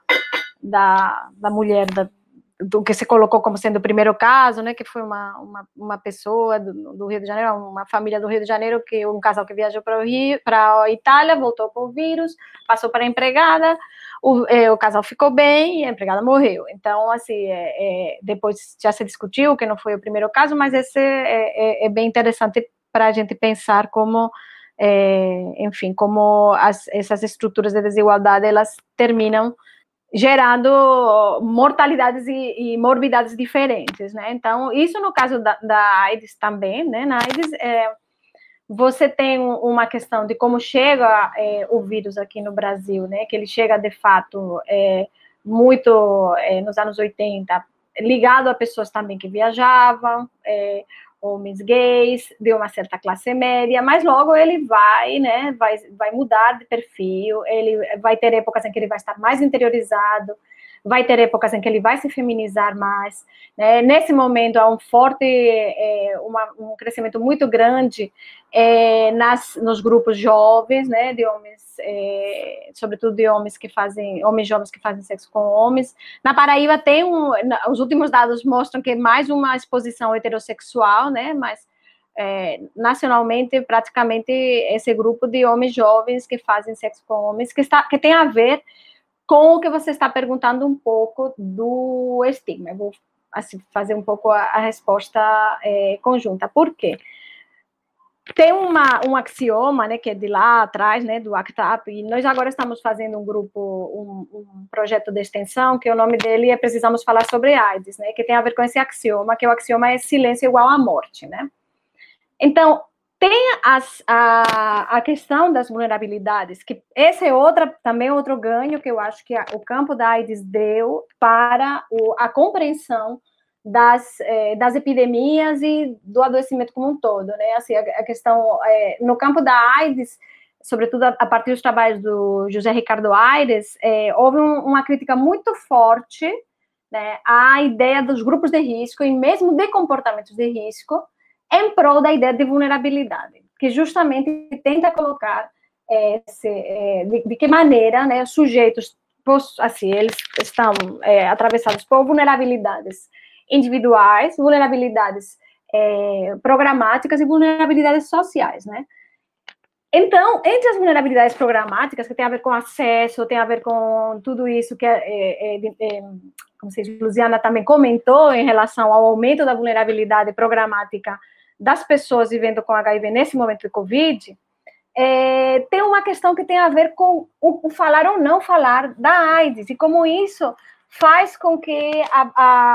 da, da mulher, da, do que se colocou como sendo o primeiro caso, né, que foi uma, uma, uma pessoa do, do Rio de Janeiro, uma família do Rio de Janeiro, que um casal que viajou para o Rio, para a Itália, voltou com o vírus, passou para a empregada, o, é, o casal ficou bem e a empregada morreu. Então, assim, é, é, depois já se discutiu que não foi o primeiro caso, mas esse é, é, é bem interessante para a gente pensar como, é, enfim, como as, essas estruturas de desigualdade, elas terminam gerando mortalidades e, e morbidades diferentes, né? Então, isso no caso da, da AIDS também, né? Na AIDS, é, você tem uma questão de como chega é, o vírus aqui no Brasil, né? Que ele chega, de fato, é, muito é, nos anos oitenta, ligado a pessoas também que viajavam, é, homens gays, de uma certa classe média, mas logo ele vai, né, vai, vai mudar de perfil, ele vai ter épocas em que ele vai estar mais interiorizado, vai ter épocas em que ele vai se feminizar mais, né? Nesse momento há um forte, é, uma, um crescimento muito grande é, nas, nos grupos jovens, né, de homens, é, sobretudo de homens que fazem, homens jovens que fazem sexo com homens. Na Paraíba tem um, os últimos dados mostram que é mais uma exposição heterossexual, né, mas é, nacionalmente praticamente esse grupo de homens jovens que fazem sexo com homens, que, está, que tem a ver com o que você está perguntando um pouco do estigma. Eu vou assim, fazer um pouco a, a resposta é, conjunta. Por quê? Tem uma, um axioma, né, que é de lá atrás, né, do ACT UP, e nós agora estamos fazendo um grupo, um, um projeto de extensão, que o nome dele é Precisamos Falar sobre AIDS, né, que tem a ver com esse axioma, que o axioma é silêncio igual à morte, né. Então, tem as, a, a questão das vulnerabilidades, que esse é outra, também outro ganho que eu acho que a, o campo da AIDS deu para o, a compreensão das, eh, das epidemias e do adoecimento como um todo, né? Assim, a, a questão, eh, no campo da AIDS, sobretudo a, a partir dos trabalhos do José Ricardo Aires, eh, houve um, uma crítica muito forte, né, à ideia dos grupos de risco e mesmo de comportamentos de risco, em prol da ideia de vulnerabilidade, que justamente tenta colocar é, se, é, de, de que maneira, né, sujeitos, assim, eles estão é, atravessados por vulnerabilidades individuais, vulnerabilidades é, programáticas e vulnerabilidades sociais, né? Então, entre as vulnerabilidades programáticas, que tem a ver com acesso, tem a ver com tudo isso que, é, é, é, como se diz, Luciana também comentou em relação ao aumento da vulnerabilidade programática das pessoas vivendo com H I V nesse momento de Covid, é, tem uma questão que tem a ver com o, o falar ou não falar da AIDS, e como isso faz com que a,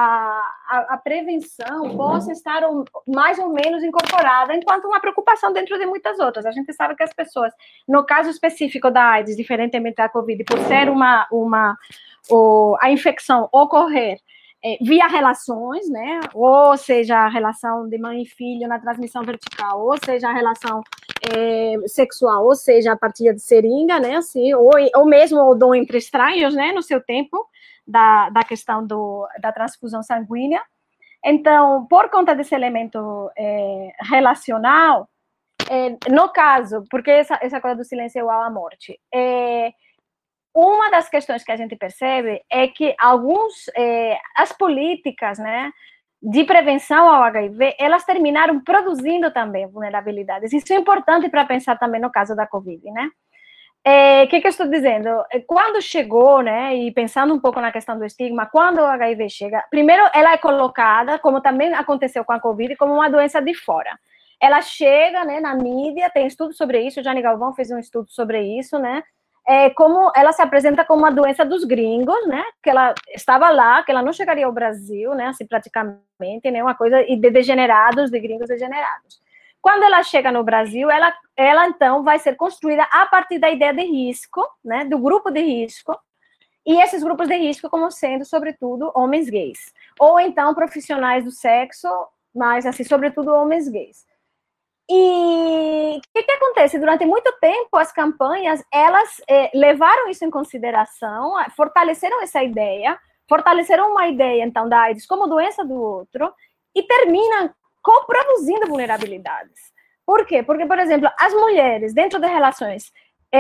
a, a prevenção possa estar mais ou menos incorporada, enquanto uma preocupação dentro de muitas outras. A gente sabe que as pessoas, no caso específico da AIDS, diferentemente da Covid, por ser uma, uma o, a infecção ocorrer é, via relações, né, ou seja, a relação de mãe e filho na transmissão vertical, ou seja, a relação é, sexual, ou seja, a partir de seringa, né, assim, ou, ou mesmo o dom entre estranhos, né, no seu tempo, Da, da questão do, da transfusão sanguínea. Então, por conta desse elemento é, relacional, é, no caso, porque essa, essa coisa do silêncio é igual à morte, é, uma das questões que a gente percebe é que alguns, é, as políticas, né, de prevenção ao H I V, elas terminaram produzindo também vulnerabilidades. Isso é importante para pensar também no caso da Covid, né? é, que, que eu estou dizendo? Quando chegou, né, e pensando um pouco na questão do estigma, quando o H I V chega, primeiro ela é colocada, como também aconteceu com a Covid, como uma doença de fora. Ela chega, né, na mídia, tem estudo sobre isso, o Jane Galvão fez um estudo sobre isso, né, é, como ela se apresenta como uma doença dos gringos, né, que ela estava lá, que ela não chegaria ao Brasil, né, assim, praticamente, né, uma coisa de degenerados, de gringos degenerados. Quando ela chega no Brasil, ela, ela então vai ser construída a partir da ideia de risco, né, do grupo de risco, e esses grupos de risco como sendo, sobretudo, homens gays, ou então profissionais do sexo, mas, assim, sobretudo, homens gays. E o que, que acontece? Durante muito tempo, as campanhas, elas eh, levaram isso em consideração, fortaleceram essa ideia, fortaleceram uma ideia, então, da AIDS como doença do outro, e terminam coproduzindo vulnerabilidades. Por quê? Porque, por exemplo, as mulheres, dentro de relações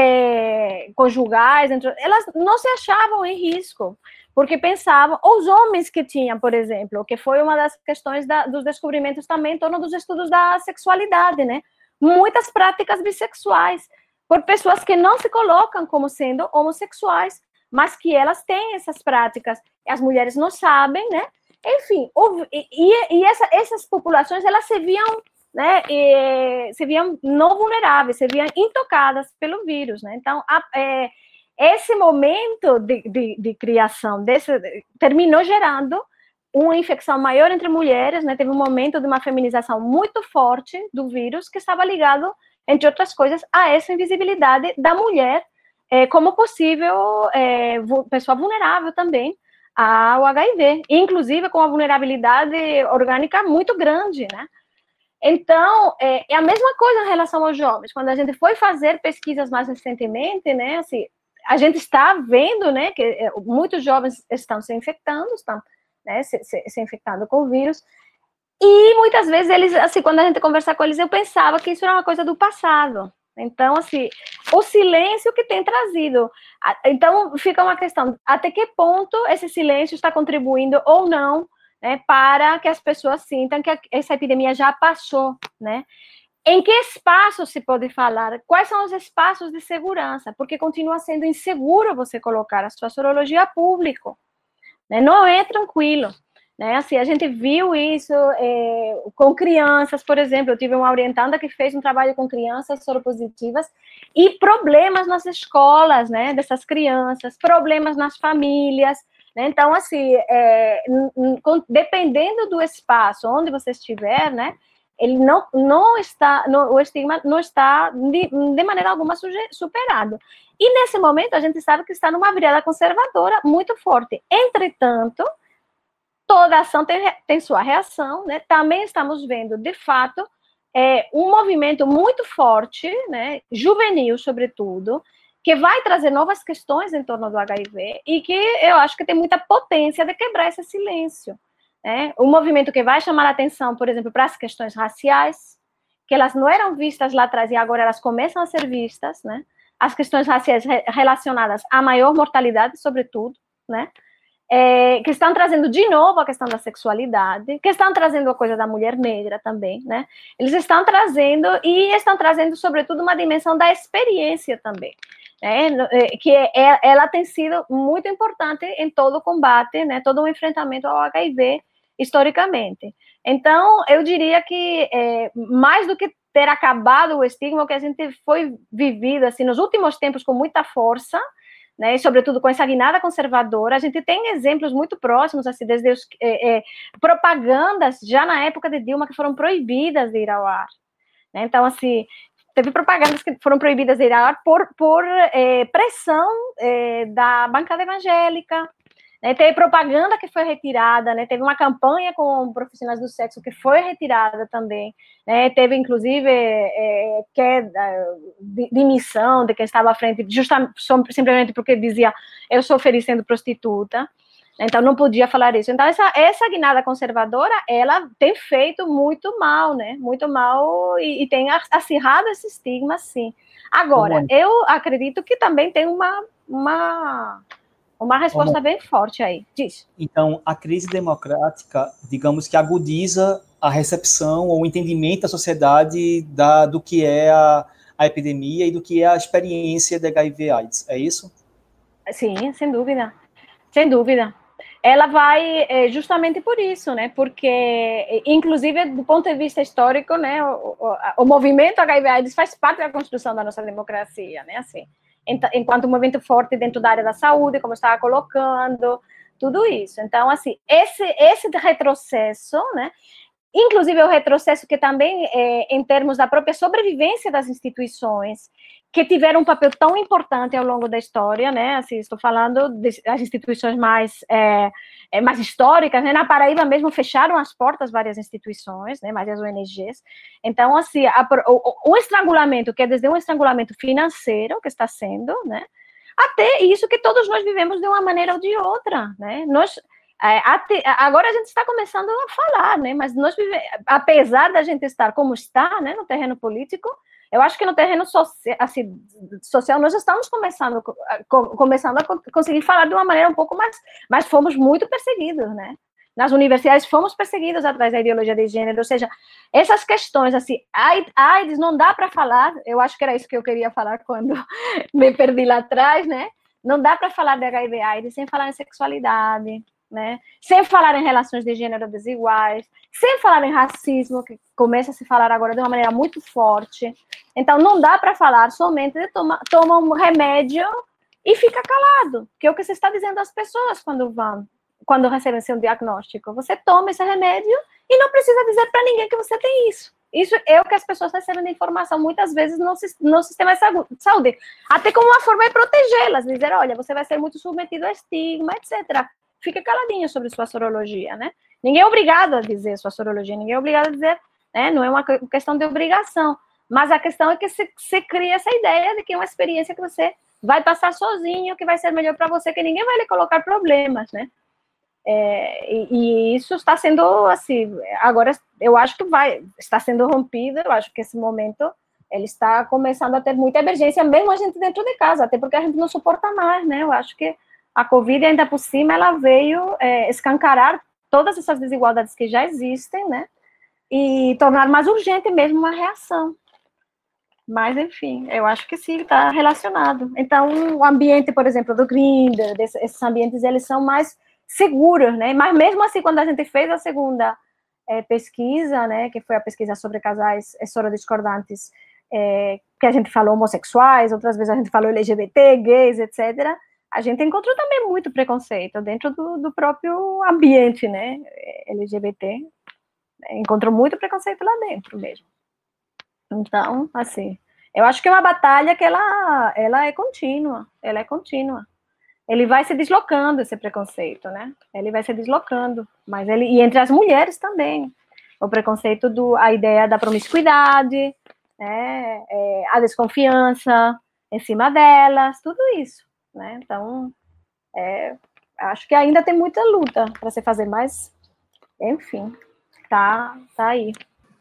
é, conjugais, dentro, elas não se achavam em risco, porque pensavam, ou os homens que tinham, por exemplo, que foi uma das questões da, dos descobrimentos também em torno dos estudos da sexualidade, né? Muitas práticas bissexuais, por pessoas que não se colocam como sendo homossexuais, mas que elas têm essas práticas, e as mulheres não sabem, né? Enfim, e, e essa, essas populações, elas se viam, né, e, se viam não vulneráveis, se viam intocadas pelo vírus, né? Então, a, é, esse momento de, de, de criação desse, terminou gerando uma infecção maior entre mulheres, né? Teve um momento de uma feminização muito forte do vírus, que estava ligado, entre outras coisas, a essa invisibilidade da mulher é, como possível é, pessoa vulnerável também ao H I V, inclusive com uma vulnerabilidade orgânica muito grande, né? Então, é, é a mesma coisa em relação aos jovens. Quando a gente foi fazer pesquisas mais recentemente, né, assim, a gente está vendo, né, que é, muitos jovens estão se infectando, estão, né, se, se, se infectando com o vírus, e muitas vezes eles, assim, quando a gente conversa com eles, eu pensava que isso era uma coisa do passado. Então, assim, o silêncio que tem trazido. Então, fica uma questão, até que ponto esse silêncio está contribuindo ou não, né, para que as pessoas sintam que essa epidemia já passou, né? Em que espaço se pode falar? Quais são os espaços de segurança? Porque continua sendo inseguro você colocar a sua sorologia a público, né? Não é tranquilo. Né, assim, a gente viu isso é, com crianças, por exemplo, eu tive uma orientanda que fez um trabalho com crianças soropositivas e problemas nas escolas, né, dessas crianças, problemas nas famílias, né, então, assim, é, dependendo do espaço onde você estiver, né, ele não, não está, no, o estigma não está de, de maneira alguma superado. E nesse momento a gente sabe que está numa virada conservadora muito forte. Entretanto, toda ação tem, tem sua reação, né? Também estamos vendo, de fato, é, um movimento muito forte, né? Juvenil, sobretudo, que vai trazer novas questões em torno do H I V e que eu acho que tem muita potência de quebrar esse silêncio. Né? Um movimento que vai chamar a atenção, por exemplo, para as questões raciais, que elas não eram vistas lá atrás e agora elas começam a ser vistas, né? As questões raciais relacionadas à maior mortalidade, sobretudo, né? É, que estão trazendo de novo a questão da sexualidade, que estão trazendo a coisa da mulher negra também, né? Eles estão trazendo, e estão trazendo, sobretudo, uma dimensão da experiência também, né? Que é, ela tem sido muito importante em todo o combate, né? Todo o enfrentamento ao H I V, historicamente. Então, eu diria que, é, mais do que ter acabado o estigma, o que a gente foi vivido, assim, nos últimos tempos com muita força, né, e sobretudo com essa guinada conservadora, a gente tem exemplos muito próximos, assim, desde os, é, é, propagandas, já na época de Dilma, que foram proibidas de ir ao ar. Né? Então, assim, teve propagandas que foram proibidas de ir ao ar por, por é, pressão é, da bancada evangélica, né? Teve propaganda que foi retirada, né? Teve uma campanha com profissionais do sexo que foi retirada também, né? Teve, inclusive, é, queda, demissão de quem estava à frente, justamente, simplesmente porque dizia, eu sou feliz sendo prostituta, então não podia falar isso. Então, essa, essa guinada conservadora, ela tem feito muito mal, né? Muito mal e, e tem acirrado esse estigma, sim. Agora, eu acredito que também tem uma... uma Uma resposta Como... bem forte aí, diz. Então, a crise democrática, digamos que agudiza a recepção ou o entendimento da sociedade da, do que é a, a epidemia e do que é a experiência de H I V AIDS, é isso? Sim, sem dúvida, sem dúvida. Ela vai é, justamente por isso, né? Porque, inclusive, do ponto de vista histórico, né, o, o, o movimento H I V AIDS faz parte da construção da nossa democracia, né? Assim, enquanto um movimento forte dentro da área da saúde, como eu estava colocando, tudo isso. Então, assim, esse, esse retrocesso, né? Inclusive o retrocesso que também, é, em termos da própria sobrevivência das instituições, que tiveram um papel tão importante ao longo da história, né? Assim, estou falando das instituições mais, é, é, mais históricas, né? Na Paraíba mesmo fecharam as portas várias instituições, né? Várias O N Gs. Então, assim, a, o, o estrangulamento, que é desde um estrangulamento financeiro, que está sendo, né? Até isso que todos nós vivemos de uma maneira ou de outra, né? Nós... É, até, agora a gente está começando a falar, né? Mas nós vivemos, apesar da gente estar como está, né, no terreno político, eu acho que no terreno socia, assim, social nós estamos começando, começando a conseguir falar de uma maneira um pouco mais, mas fomos muito perseguidos, né? Nas universidades fomos perseguidos atrás da ideologia de gênero, ou seja, essas questões, assim, AIDS não dá para falar, eu acho que era isso que eu queria falar quando me perdi lá atrás, né? Não dá para falar de H I V AIDS sem falar em sexualidade, né? Sem falar em relações de gênero desiguais, sem falar em racismo, que começa a se falar agora de uma maneira muito forte. Então, não dá para falar somente de toma, toma um remédio e fica calado, que é o que você está dizendo às pessoas quando vão, quando recebem seu diagnóstico. Você toma esse remédio e não precisa dizer para ninguém que você tem isso. Isso é o que as pessoas recebem de informação, muitas vezes, no, no sistema de saúde. Até como uma forma de protegê-las, dizer, olha, você vai ser muito submetido a estigma, etcétera. Fica caladinho sobre sua sorologia, né? Ninguém é obrigado a dizer sua sorologia, ninguém é obrigado a dizer, né? Não é uma questão de obrigação, mas a questão é que se, se cria essa ideia de que é uma experiência que você vai passar sozinho, que vai ser melhor para você, que ninguém vai lhe colocar problemas, né? É, e, e isso está sendo, assim, agora eu acho que vai, está sendo rompido, eu acho que esse momento ele está começando a ter muita emergência, mesmo a gente dentro de casa, até porque a gente não suporta mais, né? Eu acho que a Covid, ainda por cima, ela veio é, escancarar todas essas desigualdades que já existem, né? E tornar mais urgente mesmo uma reação. Mas, enfim, eu acho que sim, está relacionado. Então, o ambiente, por exemplo, do Grindr, desse, esses ambientes, eles são mais seguros, né? Mas, mesmo assim, quando a gente fez a segunda é, pesquisa, né, que foi a pesquisa sobre casais é, sorodiscordantes, é, que a gente falou homossexuais, outras vezes a gente falou L G B T, gays, etcétera, a gente encontrou também muito preconceito dentro do, do próprio ambiente, né, L G B T, encontrou muito preconceito lá dentro mesmo. Então, assim, eu acho que é uma batalha que ela, ela é contínua, ela é contínua. Ele vai se deslocando, esse preconceito, né, ele vai se deslocando, mas ele, e entre as mulheres também, o preconceito, do, a ideia da promiscuidade, né, é, a desconfiança em cima delas, tudo isso. Né? Então, é, acho que ainda tem muita luta para se fazer, mas, enfim, tá, tá aí.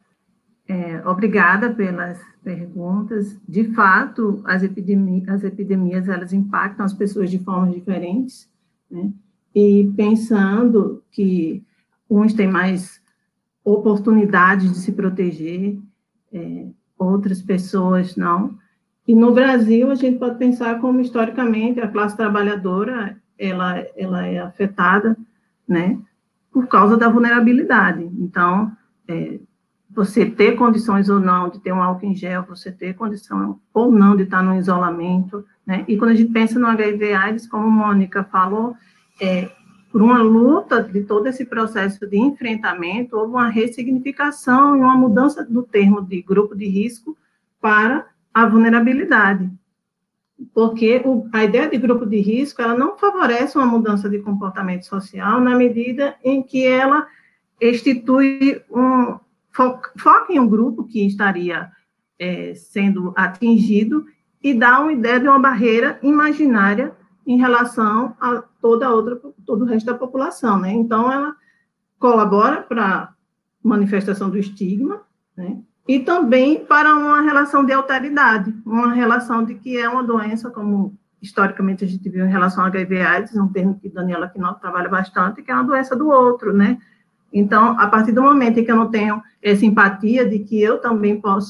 É, obrigada pelas perguntas. De fato, as epidemias, as epidemias, elas impactam as pessoas de formas diferentes, né? E pensando que uns têm mais oportunidades de se proteger, é, outras pessoas não. E no Brasil, a gente pode pensar como, historicamente, a classe trabalhadora, ela, ela é afetada, né, por causa da vulnerabilidade. Então, é, você ter condições ou não de ter um álcool em gel, você ter condição ou não de estar no isolamento, né, e quando a gente pensa no H I V AIDS, como a Mônica falou, é, por uma luta de todo esse processo de enfrentamento, houve uma ressignificação e uma mudança do termo de grupo de risco para a vulnerabilidade, porque o, a ideia de grupo de risco, ela não favorece uma mudança de comportamento social na medida em que ela institui um, foca, foca em um grupo que estaria é, sendo atingido e dá uma ideia de uma barreira imaginária em relação a toda a outra, todo o resto da população, né? Então, ela colabora para a manifestação do estigma, né? E também para uma relação de alteridade, uma relação de que é uma doença, como historicamente a gente viu em relação ao H I V AIDS, um termo que Daniela Quinotto trabalha bastante, que é uma doença do outro, né? Então, a partir do momento em que eu não tenho essa empatia de que eu também posso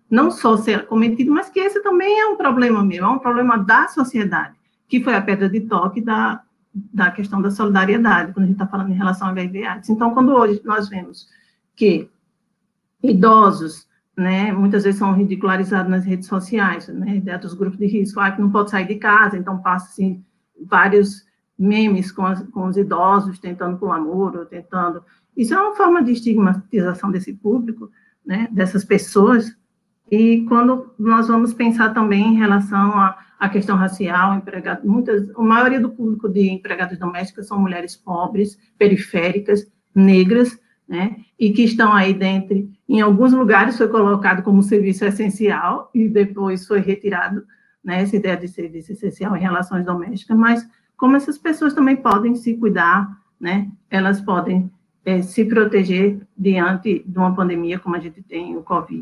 não só ser acometido, mas que esse também é um problema mesmo, é um problema da sociedade, que foi a pedra de toque da, da questão da solidariedade, quando a gente está falando em relação ao H I V AIDS. Então, quando hoje nós vemos que idosos, né, muitas vezes são ridicularizados nas redes sociais, né, ideia dos grupos de risco, ah, que não pode sair de casa, então passa-se vários memes com, as, com os idosos tentando pular muro, tentando... Isso é uma forma de estigmatização desse público, né, dessas pessoas. E quando nós vamos pensar também em relação à, à questão racial, empregado, muitas, a maioria do público de empregadas domésticas são mulheres pobres, periféricas, negras, né, e que estão aí dentro, em alguns lugares foi colocado como serviço essencial e depois foi retirado, né, essa ideia de serviço essencial em relações domésticas, mas como essas pessoas também podem se cuidar, né, elas podem é, se proteger diante de uma pandemia como a gente tem o Covid.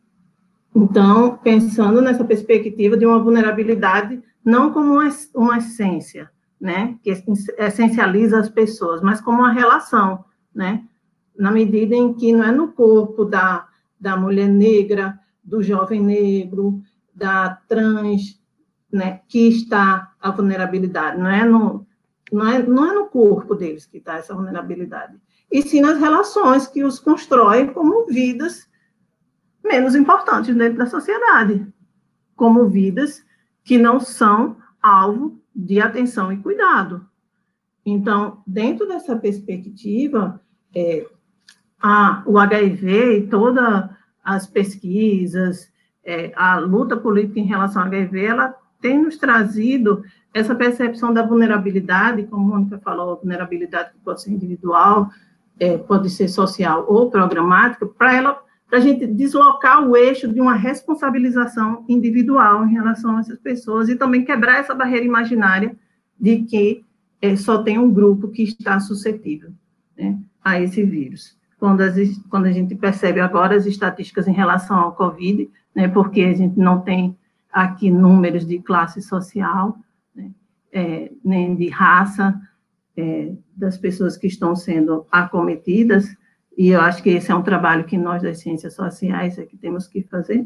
Então, pensando nessa perspectiva de uma vulnerabilidade, não como uma, uma essência, né, que essencializa as pessoas, mas como uma relação, né, na medida em que não é no corpo da, da mulher negra, do jovem negro, da trans, né, que está a vulnerabilidade, não é no, não é, não é no corpo deles que está essa vulnerabilidade, e sim nas relações que os constroem como vidas menos importantes dentro da sociedade, como vidas que não são alvo de atenção e cuidado. Então, dentro dessa perspectiva, é, a, o H I V e todas as pesquisas, é, a luta política em relação ao H I V, ela tem nos trazido essa percepção da vulnerabilidade, como a Mônica falou, a vulnerabilidade que pode ser individual, é, pode ser social ou programática, para ela para a gente deslocar o eixo de uma responsabilização individual em relação a essas pessoas e também quebrar essa barreira imaginária de que é, só tem um grupo que está suscetível, né, a esse vírus. Quando, as, quando a gente percebe agora as estatísticas em relação ao Covid, né, porque a gente não tem aqui números de classe social, né, é, nem de raça, é, das pessoas que estão sendo acometidas, e eu acho que esse é um trabalho que nós, das ciências sociais, é que temos que fazer.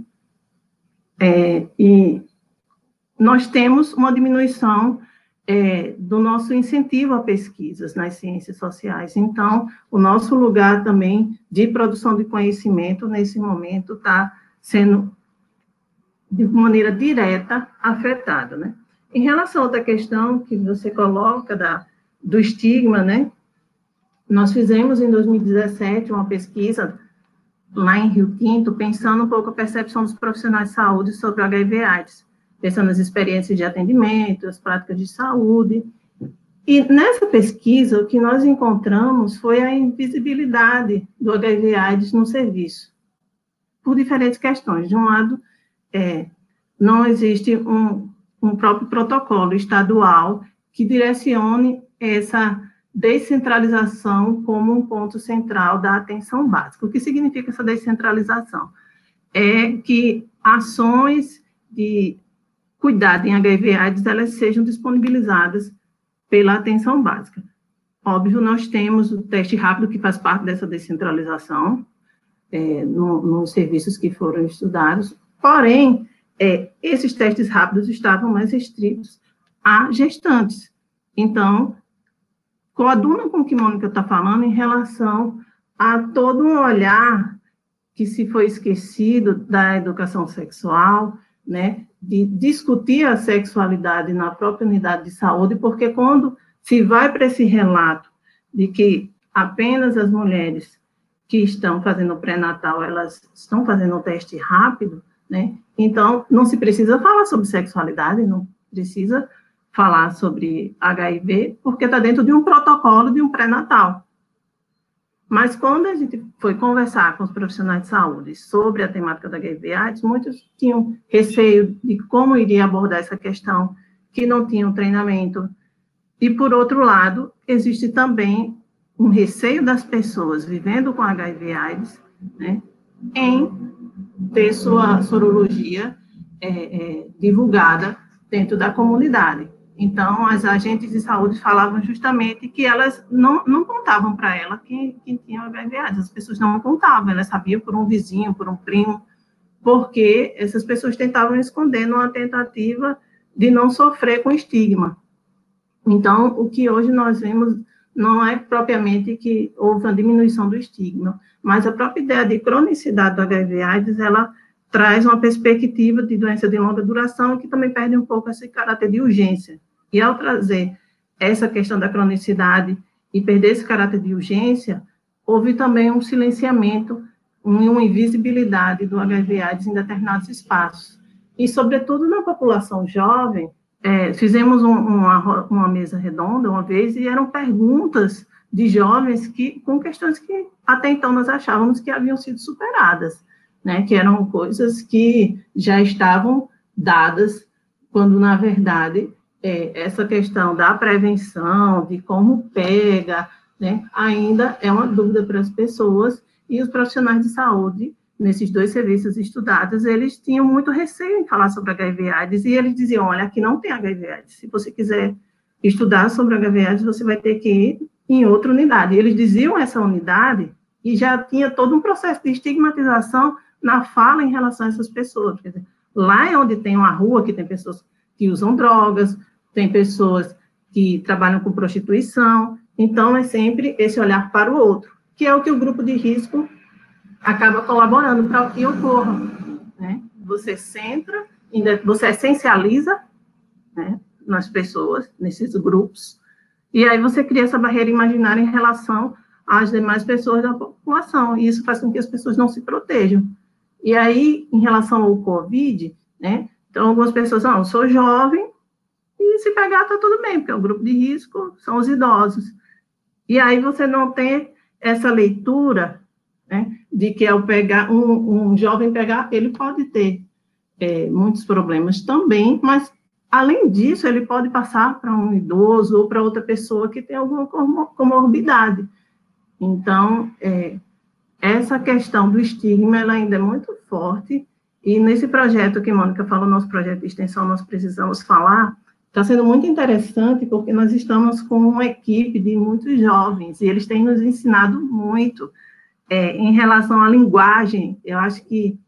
É, e nós temos uma diminuição é, do nosso incentivo a pesquisas nas ciências sociais. Então, o nosso lugar também de produção de conhecimento, nesse momento, está sendo, de maneira direta, afetado, né? Em relação a outra questão que você coloca, da, do estigma, né? Nós fizemos, em dois mil e dezessete, uma pesquisa lá em Rio Tinto, pensando um pouco a percepção dos profissionais de saúde sobre o H I V AIDS, pensando nas experiências de atendimento, as práticas de saúde. E nessa pesquisa, o que nós encontramos foi a invisibilidade do H I V AIDS no serviço, por diferentes questões. De um lado, é, não existe um, um próprio protocolo estadual que direcione essa descentralização como um ponto central da atenção básica. O que significa essa descentralização? É que ações de cuidado em H I V AIDS, elas sejam disponibilizadas pela atenção básica. Óbvio, nós temos o teste rápido que faz parte dessa descentralização, é, no, nos serviços que foram estudados, porém, é, esses testes rápidos estavam mais restritos a gestantes. Então, coaduna com o que a Mônica está falando em relação a todo um olhar que se foi esquecido da educação sexual, né, de discutir a sexualidade na própria unidade de saúde, porque quando se vai para esse relato de que apenas as mulheres que estão fazendo o pré-natal, elas estão fazendo um teste rápido, né, então não se precisa falar sobre sexualidade, não precisa falar sobre H I V, porque está dentro de um protocolo de um pré-natal. Mas quando a gente foi conversar com os profissionais de saúde sobre a temática da H I V AIDS, muitos tinham receio de como iria abordar essa questão, que não tinham treinamento. E, por outro lado, existe também um receio das pessoas vivendo com H I V AIDS, né, em ter sua sorologia é, é, divulgada dentro da comunidade. Então, as agentes de saúde falavam justamente que elas não, não contavam para ela quem, quem tinha H I V AIDS. As pessoas não contavam, elas sabiam por um vizinho, por um primo, porque essas pessoas tentavam esconder numa tentativa de não sofrer com estigma. Então, o que hoje nós vemos não é propriamente que houve uma diminuição do estigma, mas a própria ideia de cronicidade do H I V AIDS, ela traz uma perspectiva de doença de longa duração que também perde um pouco esse caráter de urgência. E ao trazer essa questão da cronicidade e perder esse caráter de urgência, houve também um silenciamento, uma invisibilidade do H I V AIDS em determinados espaços. E, sobretudo, na população jovem, é, fizemos um, uma, uma mesa redonda uma vez e eram perguntas de jovens que, com questões que até então nós achávamos que haviam sido superadas, né, que eram coisas que já estavam dadas, quando, na verdade, é, essa questão da prevenção, de como pega, né, ainda é uma dúvida para as pessoas, e os profissionais de saúde, nesses dois serviços estudados, eles tinham muito receio em falar sobre H I V AIDS, e eles diziam, olha, aqui não tem H I V AIDS, se você quiser estudar sobre H I V AIDS, você vai ter que ir em outra unidade. E eles diziam essa unidade, e já tinha todo um processo de estigmatização na fala em relação a essas pessoas. Quer dizer, lá é onde tem uma rua que tem pessoas que usam drogas, tem pessoas que trabalham com prostituição, então é sempre esse olhar para o outro, que é o que o grupo de risco acaba colaborando para que ocorra, né? Você centra, você essencializa, né, nas pessoas, nesses grupos, e aí você cria essa barreira imaginária em relação às demais pessoas da população, e isso faz com que as pessoas não se protejam. E aí, em relação ao Covid, né, então algumas pessoas, não, eu sou jovem, e se pegar está tudo bem, porque o grupo de risco são os idosos. E aí você não tem essa leitura, né, de que ao pegar, um, um jovem pegar, ele pode ter é, muitos problemas também, mas, além disso, ele pode passar para um idoso ou para outra pessoa que tem alguma comorbidade. Então, é, essa questão do estigma, ela ainda é muito forte, e nesse projeto que a Mônica falou, nosso projeto de extensão, nós precisamos falar, está sendo muito interessante, porque nós estamos com uma equipe de muitos jovens, e eles têm nos ensinado muito é, em relação à linguagem. Eu acho que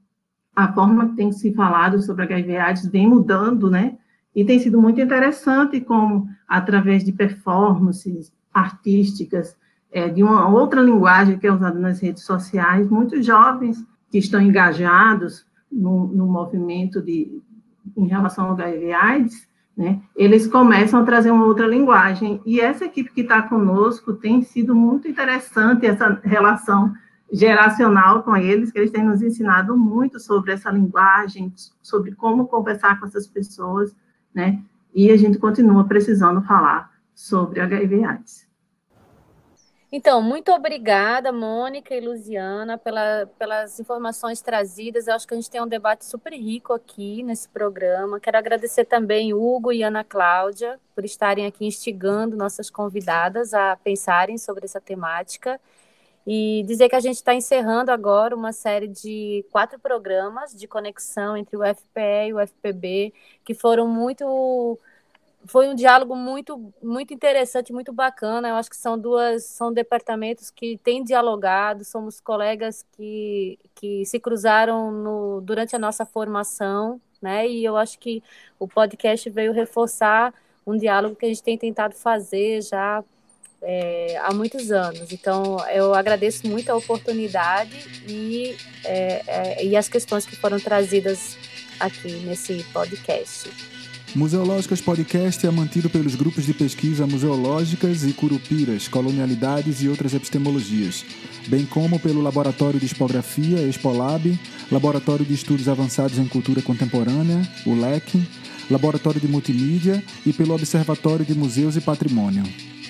a forma que tem se falado sobre H I V AIDS vem mudando, né? E tem sido muito interessante como, através de performances artísticas, é, de uma outra linguagem que é usada nas redes sociais, muitos jovens que estão engajados no, no movimento de, em relação ao H I V AIDS, né, eles começam a trazer uma outra linguagem, e essa equipe que está conosco tem sido muito interessante, essa relação geracional com eles, que eles têm nos ensinado muito sobre essa linguagem, sobre como conversar com essas pessoas, né, e a gente continua precisando falar sobre H I V AIDS. Então, muito obrigada, Mônica e Luziana, pela, pelas informações trazidas. Eu acho que a gente tem um debate super rico aqui nesse programa. Quero agradecer também Hugo e Ana Cláudia por estarem aqui instigando nossas convidadas a pensarem sobre essa temática. E dizer que a gente está encerrando agora uma série de quatro programas de conexão entre o F P E e o F P B, que foram muito... Foi um diálogo muito, muito interessante, muito bacana. Eu acho que são duas, são departamentos que têm dialogado, somos colegas que, que se cruzaram no, durante a nossa formação, né? E eu acho que o podcast veio reforçar um diálogo que a gente tem tentado fazer já é, há muitos anos. Então, eu agradeço muito a oportunidade e, é, é, e as questões que foram trazidas aqui nesse podcast. Museológicas Podcast é mantido pelos grupos de pesquisa Museológicas e Curupiras, Colonialidades e outras epistemologias, bem como pelo Laboratório de Expografia, Expolab, Laboratório de Estudos Avançados em Cultura Contemporânea, o L E C, Laboratório de Multimídia e pelo Observatório de Museus e Patrimônio.